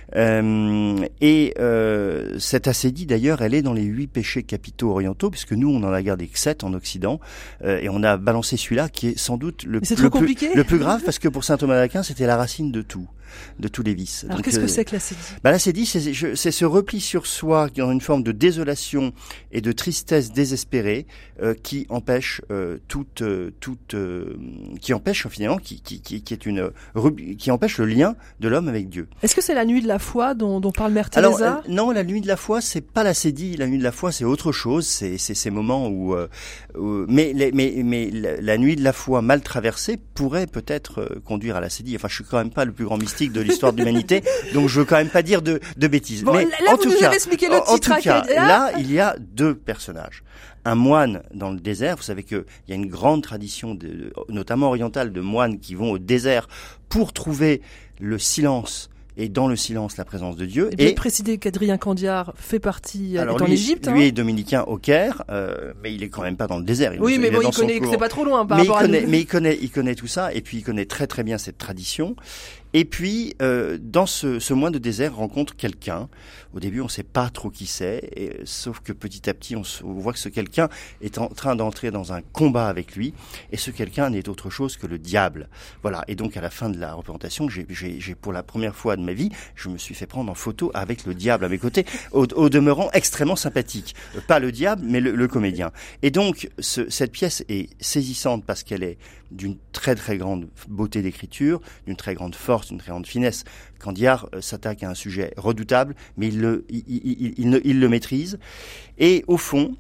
Euh, et euh, cette ascédie d'ailleurs, elle est dans les huit péchés capitaux orientaux, puisque nous on en a gardé que sept en Occident, euh, et on a balancé celui-là qui est sans doute le, c'est le, trop plus, compliqué. le plus grave, parce que pour saint Thomas d'Aquin c'était la racine de tout. De tous les vices. Alors Donc, qu'est-ce euh, que c'est que l'ascédie? Bah l'ascédie, c'est, c'est, c'est ce repli sur soi dans une forme de désolation et de tristesse désespérée euh, qui empêche euh, toute, euh, toute, euh, qui empêche finalement, qui, qui, qui, qui est une, qui empêche le lien de l'homme avec Dieu. Est-ce que c'est la nuit de la foi dont, dont parle Mère Teresa? Alors euh, non, la nuit de la foi, c'est pas l'ascédie. La nuit de la foi, c'est autre chose. C'est, c'est ces moments où, euh, où mais, les, mais, mais la, la nuit de la foi mal traversée pourrait peut-être euh, conduire à l'ascédie. Enfin, je suis quand même pas le plus grand mystique de l'histoire de l'humanité, donc je veux quand même pas dire de, de bêtises. Bon, mais là, en vous tout nous cas, avez expliqué le en, titre. en tout cas, Acadia. là, il y a deux personnages. Un moine dans le désert. Vous savez qu'il y a une grande tradition, de, notamment orientale, de moines qui vont au désert pour trouver le silence. Et dans le silence, la présence de Dieu. Et bien préciser qu'Adrien Candiar fait partie, alors est en lui, Égypte. Lui hein. est dominicain au Caire, euh, mais il est quand même pas dans le désert. Il oui, est, mais il bon, il il connaît que c'est pas trop loin par mais rapport il connaît, à nous. Mais il connaît, il connaît tout ça, et puis il connaît très très bien cette tradition. Et puis, euh, dans ce, ce moine de désert rencontre quelqu'un. Au début, on ne sait pas trop qui c'est, et, sauf que petit à petit, on, se, on voit que ce quelqu'un est en train d'entrer dans un combat avec lui, et ce quelqu'un n'est autre chose que le diable. Voilà. Et donc, à la fin de la représentation, j'ai, j'ai, j'ai pour la première fois de ma vie, je me suis fait prendre en photo avec le diable à mes côtés, au, au demeurant extrêmement sympathique. Pas le diable, mais le, le comédien. Et donc, ce, cette pièce est saisissante parce qu'elle est d'une très très grande beauté d'écriture, d'une très grande force, d'une très grande finesse. Candiar euh, s'attaque à un sujet redoutable, mais il le, il, il, il, il, il le maîtrise. Et au fond,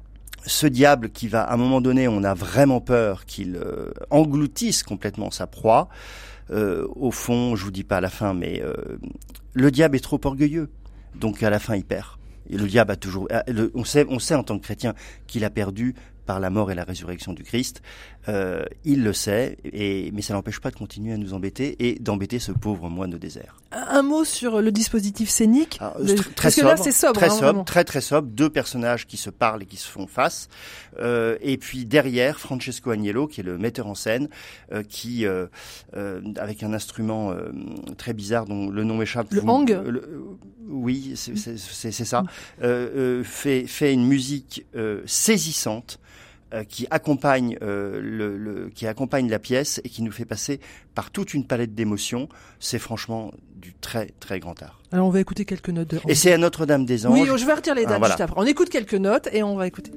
ce diable qui va, à un moment donné, on a vraiment peur qu'il euh, engloutisse complètement sa proie. Euh, au fond, je vous dis pas à la fin, mais euh, le diable est trop orgueilleux, donc à la fin il perd. Et le diable a toujours, le, on sait, on sait en tant que chrétien qu'il a perdu par la mort et la résurrection du Christ. Euh, il le sait, et, mais ça n'empêche pas de continuer à nous embêter et d'embêter ce pauvre moine de désert. Un mot sur le dispositif scénique. Alors, le, très parce sobre, que là, c'est sobre, très hein, sobre, vraiment. très très sobre. Deux personnages qui se parlent et qui se font face. Euh, et puis derrière, Francesco Agnello, qui est le metteur en scène, euh, qui, euh, euh, avec un instrument euh, très bizarre dont le nom m'échappe. Le vous, hang. euh, le, Oui, c'est, c'est, c'est, c'est ça. Euh, euh, fait, fait une musique euh, saisissante. Euh, qui accompagne euh, le, le, qui accompagne la pièce et qui nous fait passer par toute une palette d'émotions. C'est franchement du très très grand art. Alors on va écouter quelques notes de. Et c'est à Notre-Dame-des-Anges. Oui, je vais retirer les dates ah, voilà. juste après. On écoute quelques notes et on va écouter.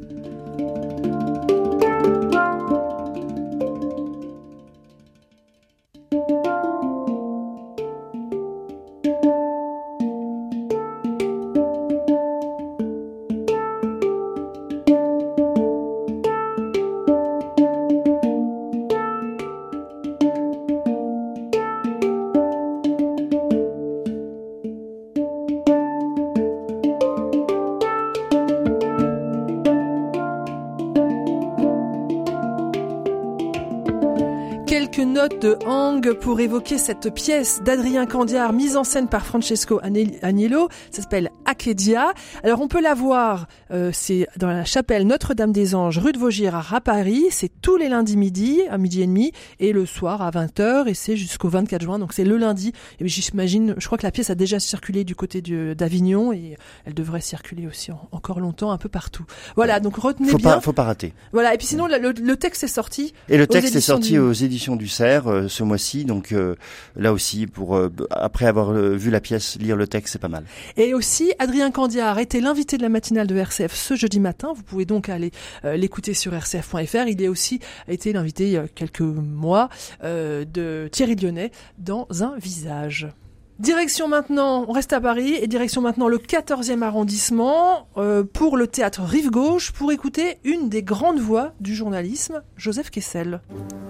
Note de Hang pour évoquer cette pièce d'Adrien Candiar mise en scène par Francesco Agnello. Ça s'appelle Acadia. Alors on peut la voir, euh, c'est dans la chapelle Notre-Dame-des-Anges, rue de Vaugirard à Paris. C'est tous les lundis midi, à midi et demi, et le soir à vingt heures, et c'est jusqu'au vingt-quatre juin. Donc c'est le lundi. Et j'imagine, je crois que la pièce a déjà circulé du côté de, d'Avignon, et elle devrait circuler aussi en, encore longtemps un peu partout. Voilà, donc retenez faut bien. Pas, faut pas rater. Voilà, et puis sinon le, le, le texte est sorti. Et le texte est sorti du... aux éditions du Cerf euh, ce mois-ci, donc euh, là aussi, pour euh, après avoir euh, vu la pièce, lire le texte, c'est pas mal. Et aussi, Adrien Candiar était l'invité de la matinale de R C F ce jeudi matin. Vous pouvez donc aller euh, l'écouter sur r c f point f r. Il a aussi été l'invité il y a quelques mois euh, de Thierry Lyonnais dans Un visage. Direction maintenant, on reste à Paris, et direction maintenant le quatorzième arrondissement euh, pour le théâtre Rive Gauche, pour écouter une des grandes voix du journalisme, Joseph Kessel.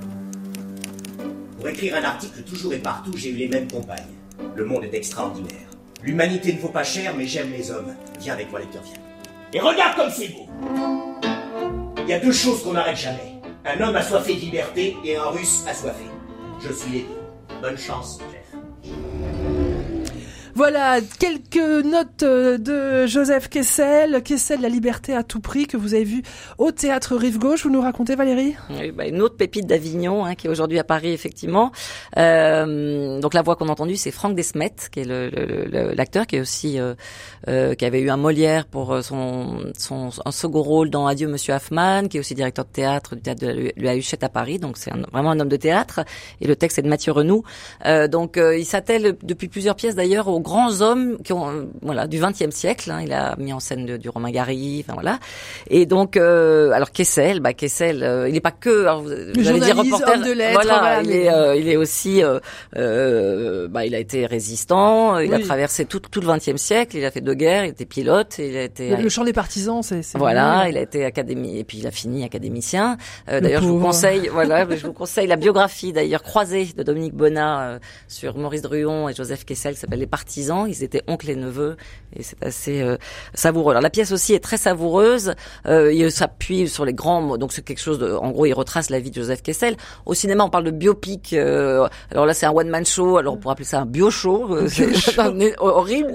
Pour écrire un article toujours et partout, j'ai eu les mêmes compagnes. Le monde est extraordinaire. L'humanité ne vaut pas cher, mais j'aime les hommes. Viens avec moi, lecteur, viens. Et regarde comme c'est beau. Il y a deux choses qu'on n'arrête jamais. Un homme assoiffé de liberté et un russe assoiffé. Je suis les deux. Bonne chance, Jeff. Voilà, quelques notes de Joseph Kessel, Kessel, La liberté à tout prix, que vous avez vu au Théâtre Rive Gauche. Vous nous racontez, Valérie ? Oui, bah, une autre pépite d'Avignon, hein, qui est aujourd'hui à Paris, effectivement. Euh, donc la voix qu'on a entendue, c'est Franck Desmet, qui est le, le, le, l'acteur, qui est aussi euh, euh, qui avait eu un Molière pour son, son un second rôle dans Adieu Monsieur Hoffman, qui est aussi directeur de théâtre du théâtre de la Huchette à Paris. Donc c'est un, vraiment un homme de théâtre. Et le texte est de Mathieu Renoux. Euh, donc euh, il s'attelle depuis plusieurs pièces d'ailleurs aux grands hommes qui ont euh, voilà du vingtième siècle. Hein. Il a mis en scène de, du Romain Gary, enfin voilà. Et donc euh, alors Kessel, bah Kessel, euh, il n'est pas que alors, vous, vous allez dire reporter de lettres, voilà, voilà, il mais... est euh, il est aussi euh, euh, bah il a été résistant, il oui. a traversé tout tout le vingtième siècle, il a fait deux guerres, il était pilote, il a été le, le chant des partisans, c'est, c'est voilà, bien. Il a été académie et puis il a fini académicien. Euh, d'ailleurs, je vous conseille voilà, je vous conseille la biographie d'ailleurs croisée de Dominique Bonnat euh, sur Maurice Druon et Joseph Kessel qui s'appelle Les Partisans. Ils étaient oncles et neveux et c'est assez euh, savoureux. Alors la pièce aussi est très savoureuse. Euh, il s'appuie sur les grands mots. Donc c'est quelque chose de, en gros, il retrace la vie de Joseph Kessel. Au cinéma, on parle de biopic. Euh, alors là, c'est un one man show. Alors on pourrait appeler ça un bio show. Euh, c'est horrible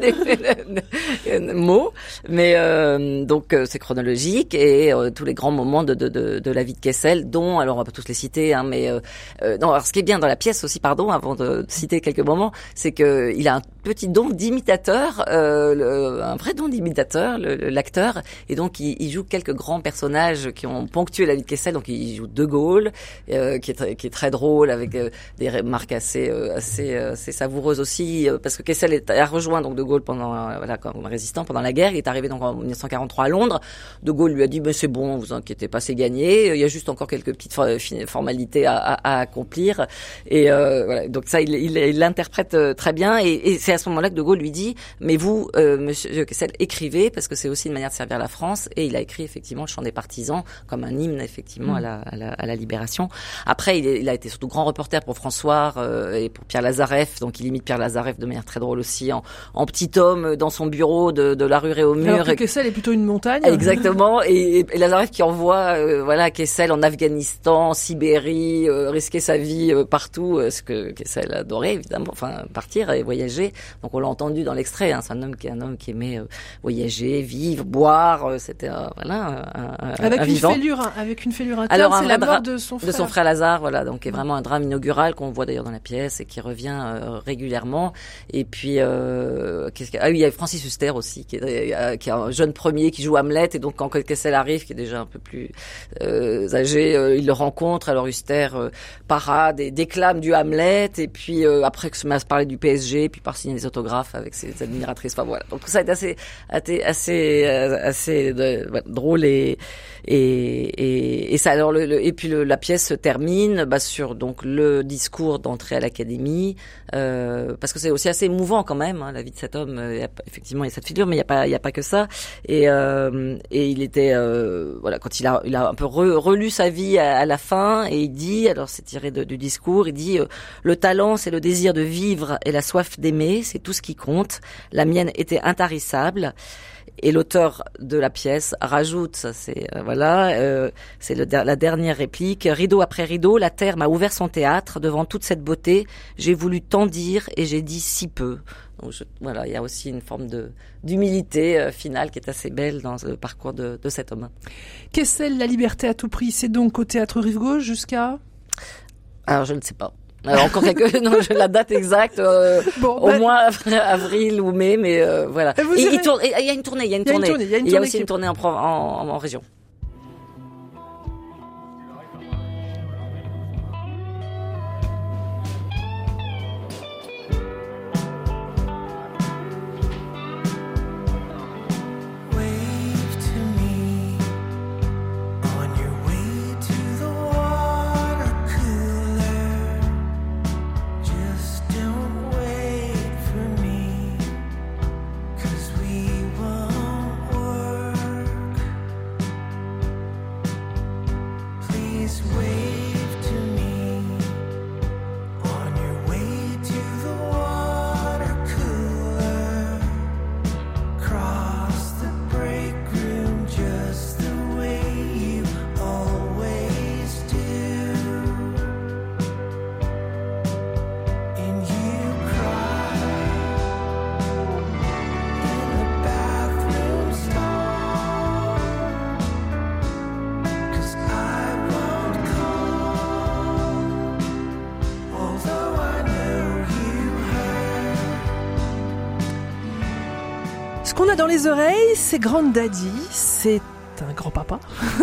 mot, mais euh, donc euh, c'est chronologique et euh, tous les grands moments de, de, de, de la vie de Kessel, dont alors on va pas tous les citer, hein, mais euh, euh, non. Alors ce qui est bien dans la pièce aussi, pardon, avant de, de citer quelques moments, c'est que il a un petit don d'imitateur, euh, le, un vrai don d'imitateur, le, le, l'acteur, et donc il, il joue quelques grands personnages qui ont ponctué la vie de Kessel. Donc il joue De Gaulle, euh, qui est très, qui est très drôle avec euh, des remarques assez euh, assez assez savoureuses aussi, euh, parce que Kessel est, a rejoint donc De Gaulle pendant euh, voilà comme résistant pendant la guerre. Il est arrivé donc en dix-neuf cent quarante-trois à Londres. De Gaulle lui a dit mais c'est bon, vous inquiétez pas, c'est gagné. Il y a juste encore quelques petites formalités à, à, à accomplir. Et euh, voilà. Donc ça, il, il, il l'interprète très bien. Et, et c'est à ce moment-là que De Gaulle lui dit mais vous, euh, Monsieur Kessel, écrivez parce que c'est aussi une manière de servir la France. Et il a écrit effectivement le Chant des Partisans comme un hymne effectivement mmh. à, la, à, la, à la libération. Après, il, est, il a été surtout grand reporter pour François euh, et pour Pierre Lazareff. Donc il imite Pierre Lazareff de manière très drôle aussi en, en petit homme dans son bureau de, de la rue Réaumur. Alors que Kessel est plutôt une montagne. Exactement. Et, et, et Lazareff qui envoie euh, voilà Kessel en Afghanistan, en Sibérie, euh, risquer sa vie euh, partout, euh, ce que Kessel adorait évidemment, enfin partir et voyager. Donc on l'a entendu dans l'extrait. Hein, c'est un homme qui est un homme qui aimait euh, voyager, vivre, boire. Euh, c'était euh, voilà un, un, avec un une vivant. Fêlure, avec une fêlure interne. Alors, c'est la dra- mort de son frère. De son frère Lazare, voilà. Donc, est vraiment un drame inaugural qu'on voit d'ailleurs dans la pièce et qui revient euh, régulièrement. Et puis, euh, qu'est-ce que... ah oui, il y a Francis Huster aussi, qui est, euh, qui est un jeune premier qui joue Hamlet. Et donc, quand Kessel arrive, qui est déjà un peu plus euh, âgé, euh, il le rencontre. Alors, Huster euh, parade et déclame du Hamlet. Et puis, euh, après, que se met à se parler du P S G, puis par signer des autographes avec ses admiratrices. Enfin, voilà. Donc, tout ça est assez, assez, assez, assez de, voilà, drôle et, et, et, et ça. Alors, le, le, et puis le, la pièce se termine bah, sur donc le discours d'entrée à l'Académie, euh, parce que c'est aussi assez émouvant quand même, hein, la vie de cet homme. Il y a, effectivement, il y a cette figure, mais il y a pas, il y a pas que ça. Et, euh, et il était, euh, voilà, quand il a, il a un peu re, relu sa vie à, à la fin, et il dit, alors c'est tiré de, du discours, il dit euh, le talent, c'est le désir de vivre et la soif d'aimer, c'est tout ce qui compte. La mienne était intarissable. Et l'auteur de la pièce rajoute, ça c'est euh, voilà, euh, c'est le, la dernière réplique. Rideau après rideau, la terre m'a ouvert son théâtre. Devant toute cette beauté, j'ai voulu tant dire et j'ai dit si peu. Donc je, voilà, il y a aussi une forme de d'humilité euh, finale qui est assez belle dans le parcours de, de cet homme. Kessel, La liberté à tout prix, c'est donc au Théâtre Rive Gauche jusqu'à... Alors je ne sais pas. Alors encore quelques, non, je la date exacte, euh, bon, au bah... moins avril ou mai, mais euh, voilà. Et il irez... y a une tournée, il y a une tournée, il y a, une tournée, il y a, une tournée il y a aussi qui... une tournée en, en, en région. Ce qu'on a dans les oreilles, c'est Grand Daddy, c'est un grand-papa.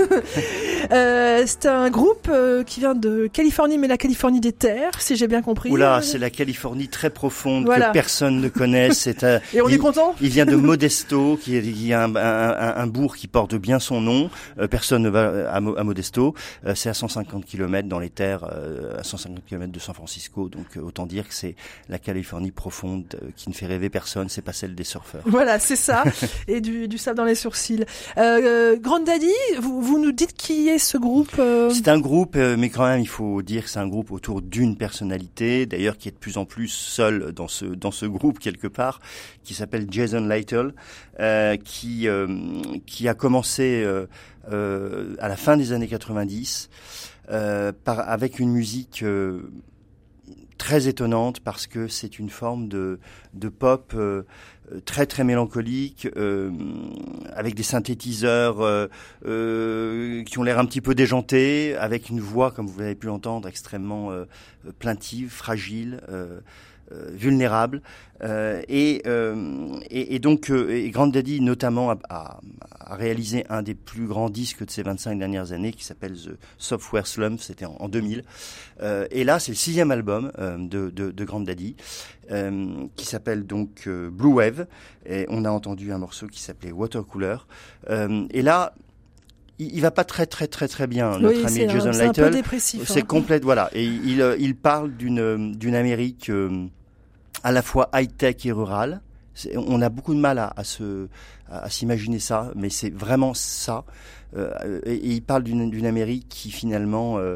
euh, c'est un groupe euh, qui vient de Californie, mais la Californie des terres, si j'ai bien compris. Oula, c'est la Californie très profonde, voilà, que personne ne connaît. C'est un, Et on il, est content. Il vient de Modesto, qui est, qui est un, un, un bourg qui porte bien son nom. Euh, personne ne va à, à Modesto. Euh, c'est à cent cinquante kilomètres dans les terres, euh, à cent cinquante kilomètres de San Francisco. Donc euh, autant dire que c'est la Californie profonde euh, qui ne fait rêver personne. C'est pas celle des surfeurs. Voilà, c'est ça. Et du, du sable dans les sourcils. Euh, Grand Daddy, vous, vous nous dites qui est ce groupe euh... C'est un groupe, euh, mais quand même, il faut dire que c'est un groupe autour d'une personnalité, d'ailleurs qui est de plus en plus seul dans ce dans ce groupe quelque part, qui s'appelle Jason Lytle, euh, qui euh, qui a commencé euh, euh, à la fin des années quatre-vingt-dix euh, par avec une musique euh, très étonnante parce que c'est une forme de de pop euh, très très mélancolique, euh, avec des synthétiseurs euh, euh, qui ont l'air un petit peu déjantés, avec une voix, comme vous avez pu l'entendre, extrêmement euh, plaintive, fragile, euh, euh, vulnérable. Euh, et, euh, et, et donc, euh, et Grand Daddy notamment a, a, a réalisé un des plus grands disques de ces vingt-cinq dernières années, qui s'appelle The Software Slump, c'était en, en deux mille. Euh, et là, c'est le sixième album euh, de, de, de Grand Daddy, euh, qui s'appelle donc euh, Blue Wave. Et on a entendu un morceau qui s'appelait Watercooler. Euh, et là, il, il va pas très très très très bien, notre oui, ami Jason un, Lytle. C'est un peu dépressif. C'est hein. complète, voilà. Et il, il parle d'une d'une Amérique euh, à la fois high-tech et rurale. C'est, on a beaucoup de mal à, à se à, à s'imaginer ça, mais c'est vraiment ça. Euh, et, et il parle d'une, d'une Amérique qui finalement euh,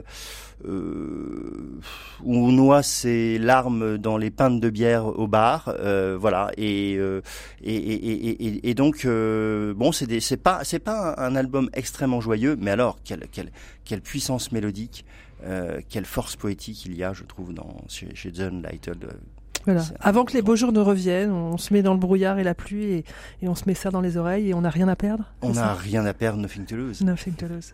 euh, où on noie ses larmes dans les pintes de bière au bar, euh, voilà. Et, euh, et, et, et, et donc euh, bon, c'est des, c'est pas c'est pas un, un album extrêmement joyeux, mais alors quelle quelle quelle puissance mélodique, euh, quelle force poétique il y a, je trouve, dans chez, chez Jason Lytle. Euh, Voilà. Avant que les beaux jours ne reviennent, on se met dans le brouillard et la pluie et, et on se met ça dans les oreilles et on n'a rien à perdre. On n'a rien à perdre, nothing to lose. Nothing to lose.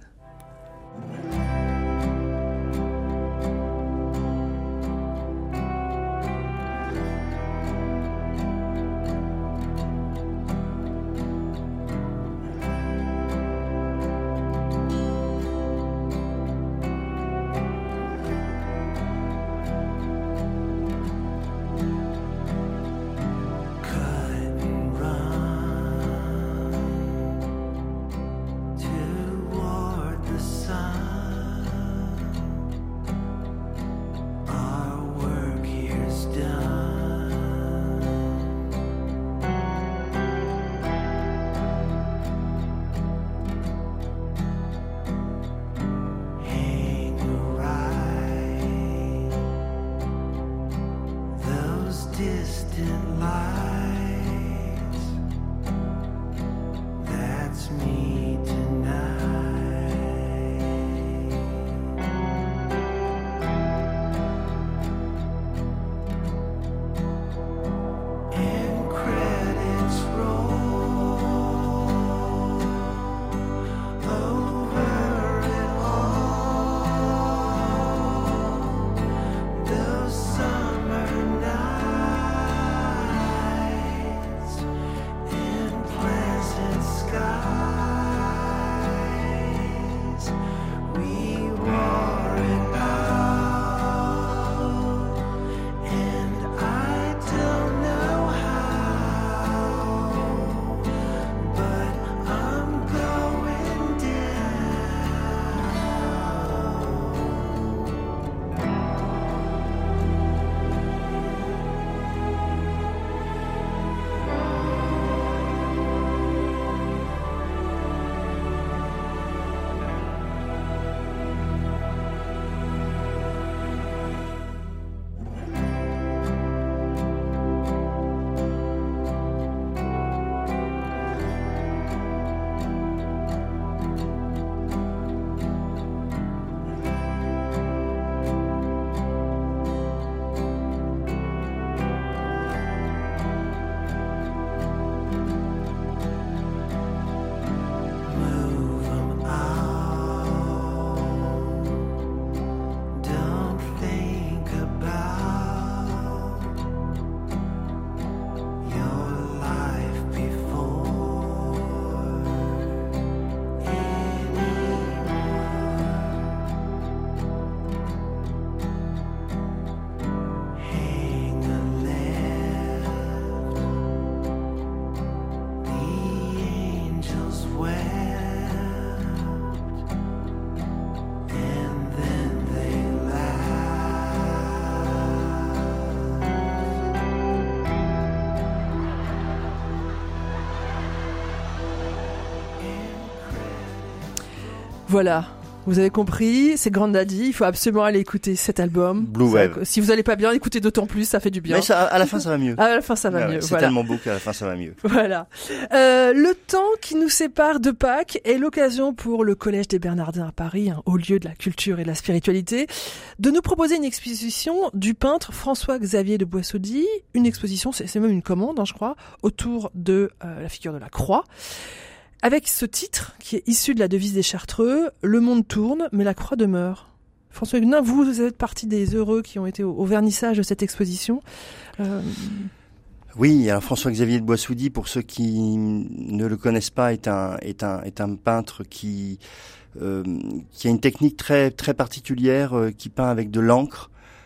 Voilà. Vous avez compris, c'est Grand Daddy, il faut absolument aller écouter cet album. Blue Wave. Ça, si vous allez pas bien, écoutez d'autant plus, ça fait du bien. Mais ça, à la fin, ça va mieux. À la fin, ça va Ah mieux. ouais, c'est voilà. tellement beau qu'à la fin, ça va mieux. Voilà. Euh, le temps qui nous sépare de Pâques est l'occasion pour le Collège des Bernardins à Paris, un haut lieu de la culture et de la spiritualité, de nous proposer une exposition du peintre François-Xavier de Boissaudy. Une exposition, c'est, c'est même une commande, hein, je crois, autour de euh, la figure de la croix. Avec ce titre, qui est issu de la devise des Chartreux, « Le monde tourne, mais la croix demeure ». François Huguenin, vous, vous êtes partie des heureux qui ont été au, au vernissage de cette exposition. Euh... Oui, alors François-Xavier de Boissaudy, pour ceux qui ne le connaissent pas, est un est un est un peintre qui euh, qui a une technique très très particulière, euh, qui peint avec de l'encre.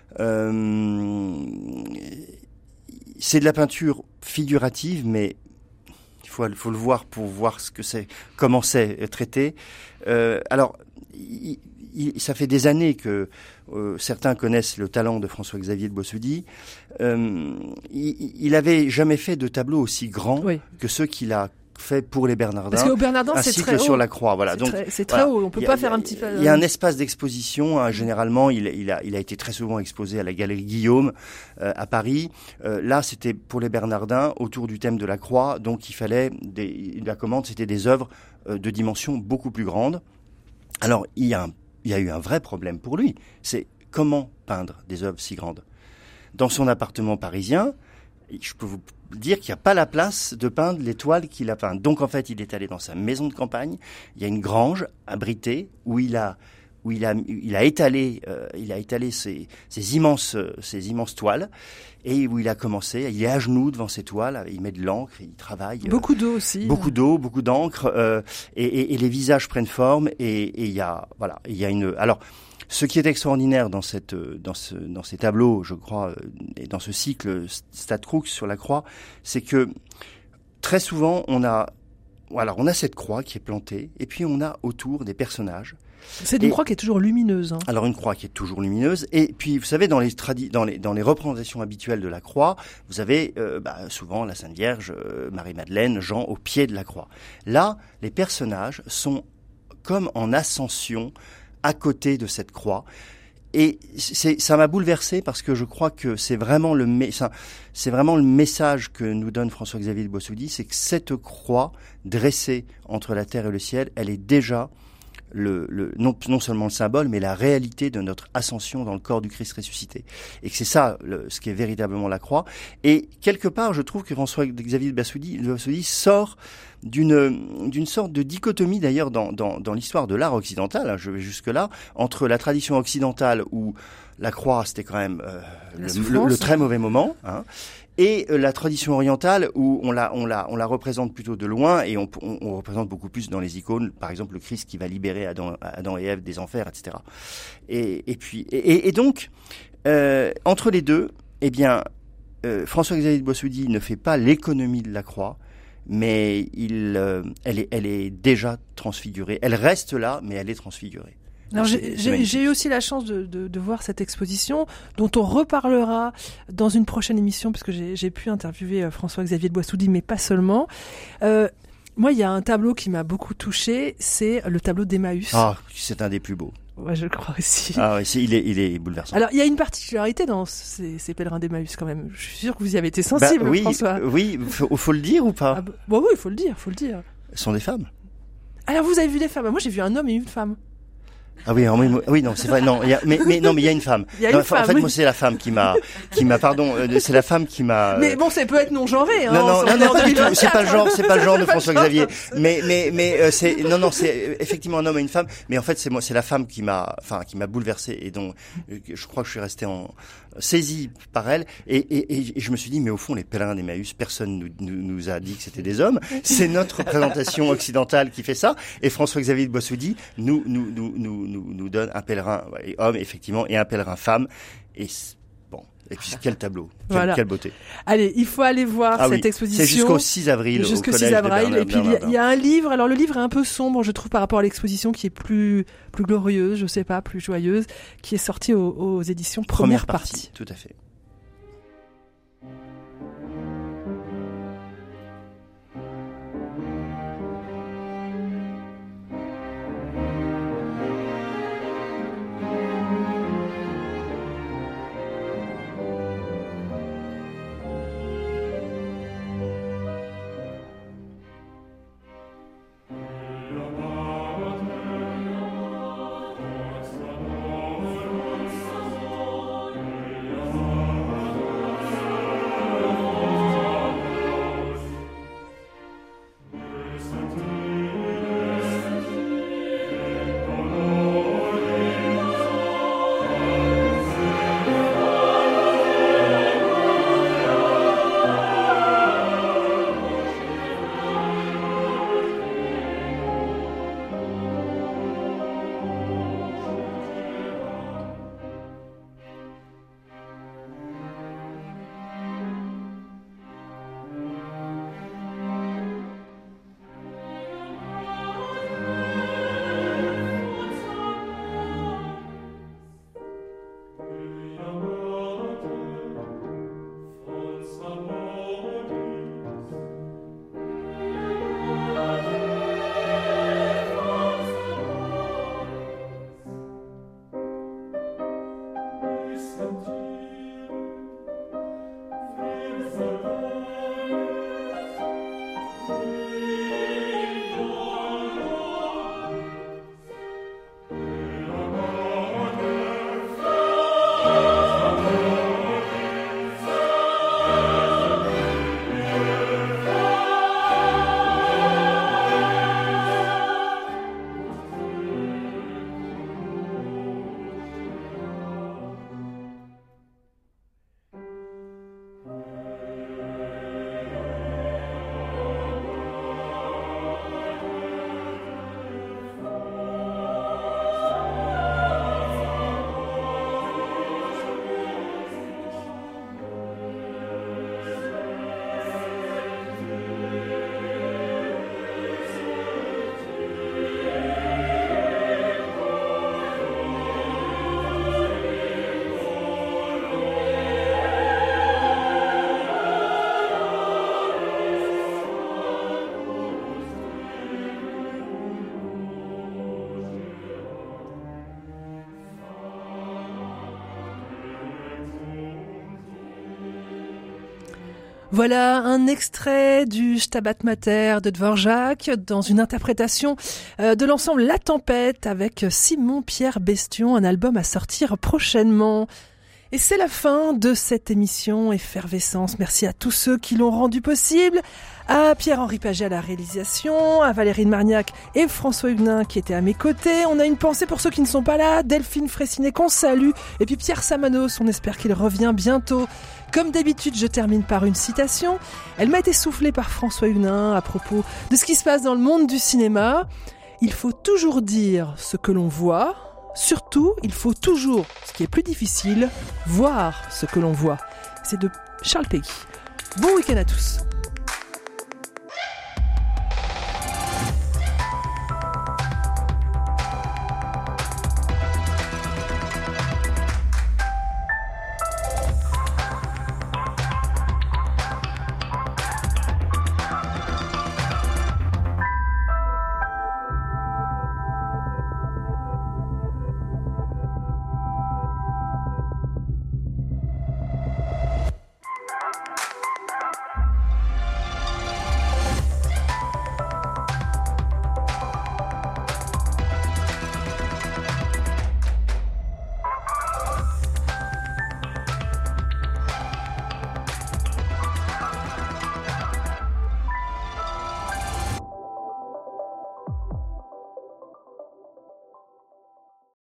Euh, c'est de la peinture figurative, mais il faut, faut le voir pour voir ce que c'est, comment c'est traité. Euh, alors, il, il, ça fait des années que euh, certains connaissent le talent de François-Xavier de Boissaudy. Euh, il, il avait jamais fait de tableau aussi grand oui. que ceux qu'il a fait pour les Bernardins. Parce qu'au Bernardin, ainsi c'est que très haut. sur la croix. Voilà. C'est Donc, très, c'est très voilà. haut. On peut a, pas faire un petit peu. Il y a un espace d'exposition. Hein, généralement, il, il a, il a été très souvent exposé à la Galerie Guillaume euh, à Paris. Euh, là, c'était pour les Bernardins autour du thème de la croix. Donc, il fallait des, la commande, c'était des œuvres euh, de dimension beaucoup plus grande. Alors, il y a, un, il y a eu un vrai problème pour lui. C'est comment peindre des œuvres si grandes. Dans son appartement parisien, je peux vous dire qu'il n'y a pas la place de peindre les toiles qu'il a peintes. Donc en fait, il est allé dans sa maison de campagne. Il y a une grange abritée où il a où il a il a étalé euh, il a étalé ses, ses immenses ses immenses toiles et où il a commencé. Il est à genoux devant ses toiles. Il met de l'encre, il travaille. Beaucoup euh, d'eau aussi. Beaucoup d'eau, beaucoup d'encre euh, et, et, et les visages prennent forme et, et il y a voilà il y a une alors. Ce qui est extraordinaire dans cette, dans ce, dans ces tableaux, je crois, et dans ce cycle Stade Crux sur la croix, c'est que très souvent on a, voilà, on a cette croix qui est plantée, et puis on a autour des personnages. C'est une et, croix qui est toujours lumineuse. Hein. Alors une croix qui est toujours lumineuse, et puis vous savez dans les tradi- dans les dans les représentations habituelles de la croix, vous avez euh, bah, souvent la Sainte Vierge, euh, Marie-Madeleine, Jean au pied de la croix. Là, les personnages sont comme en ascension à côté de cette croix. Et c'est, ça m'a bouleversé parce que je crois que c'est vraiment le, c'est vraiment le message que nous donne François-Xavier de Boissaudy, c'est que cette croix dressée entre la terre et le ciel, elle est déjà le, le non, non seulement le symbole, mais la réalité de notre ascension dans le corps du Christ ressuscité. Et que c'est ça, le, ce qui est véritablement la croix. Et quelque part, je trouve que François-Xavier de Boissaudy, de Boissaudy sort d'une d'une sorte de dichotomie d'ailleurs dans dans dans l'histoire de l'art occidental, hein, je vais jusque là, entre la tradition occidentale où la croix c'était quand même euh, le, le, le très mauvais moment, hein, et euh, la tradition orientale où on la on la on la représente plutôt de loin et on, on on représente beaucoup plus dans les icônes, par exemple le Christ qui va libérer Adam Adam et Ève des enfers, et cetera. Et et puis et, et donc euh, entre les deux, eh bien euh, François-Xavier de Boissaudy ne fait pas l'économie de la croix, mais il, euh, elle, est, elle est déjà transfigurée. Elle reste là, mais elle est transfigurée. Alors j'ai, j'ai, j'ai eu aussi la chance de, de, de voir cette exposition, dont on reparlera dans une prochaine émission, puisque j'ai, j'ai pu interviewer François-Xavier de Boissaudy, mais pas seulement. Euh, moi, il y a un tableau qui m'a beaucoup touchée, c'est le tableau d'Emmaüs. Ah, c'est un des plus beaux. Ouais, je crois aussi. Ah oui, c'est, il est, il est bouleversant. Alors, il y a une particularité dans ces, ces pèlerins d'Emmaüs quand même. Je suis sûr que vous y avez été sensible, bah, oui, François. Oui, faut, faut le dire ou pas? Ah, bah, bah oui, il faut le dire, faut le dire. Ce sont des femmes. Alors, vous avez vu des femmes? Moi, j'ai vu un homme et une femme. Ah oui, oui, oui, non, c'est vrai, non, il y a, mais, mais non, mais il y a une femme. Il y a non, une femme, en fait, oui. moi, c'est la femme qui m'a, qui m'a, pardon, euh, c'est la femme qui m'a. Mais bon, ça peut être non genré, hein. Non, non, non, non, pas du tout. C'est pas le genre, c'est pas le genre de François-Xavier. Genre. Mais, mais, mais, euh, c'est, non, non, c'est effectivement un homme et une femme. Mais en fait, c'est moi, c'est la femme qui m'a, enfin, qui m'a bouleversé et dont je crois que je suis resté en saisi par elle. Et, et, et je me suis dit, mais au fond, les pèlerins d'Emmaüs, personne nous, nous, nous a dit que c'était des hommes. C'est notre représentation occidentale qui fait ça. Et François-Xavier de Boissaudy nous, nous, nous, nous, nous, nous donne un pèlerin ouais, homme, effectivement, et un pèlerin femme. Et bon, et puis quel tableau, quelle, voilà. Quelle beauté. Allez, il faut aller voir ah cette oui, exposition. C'est jusqu'au six avril jusqu'au au Collège six avril. Bernard, Et puis il y, y a un livre. Alors le livre est un peu sombre, je trouve, par rapport à l'exposition, qui est plus plus glorieuse, je sais pas, plus joyeuse, qui est sortie aux, aux éditions Première, Première partie. partie. Tout à fait. Voilà un extrait du Stabat Mater de Dvorak dans une interprétation de l'ensemble La Tempête avec Simon-Pierre Bestion, un album à sortir prochainement. Et c'est la fin de cette émission Effervescence. Merci à tous ceux qui l'ont rendu possible, à Pierre-Henri Paget à la réalisation, à Valérie Marniac et François Huguenin qui étaient à mes côtés. On a une pensée pour ceux qui ne sont pas là, Delphine Fraissinet qu'on salue, et puis Pierre Samanos, on espère qu'il revient bientôt. Comme d'habitude, je termine par une citation. Elle m'a été soufflée par François Huguenin à propos de ce qui se passe dans le monde du cinéma. Il faut toujours dire ce que l'on voit. Surtout, il faut toujours, ce qui est plus difficile, voir ce que l'on voit. C'est de Charles Péguy. Bon week-end à tous.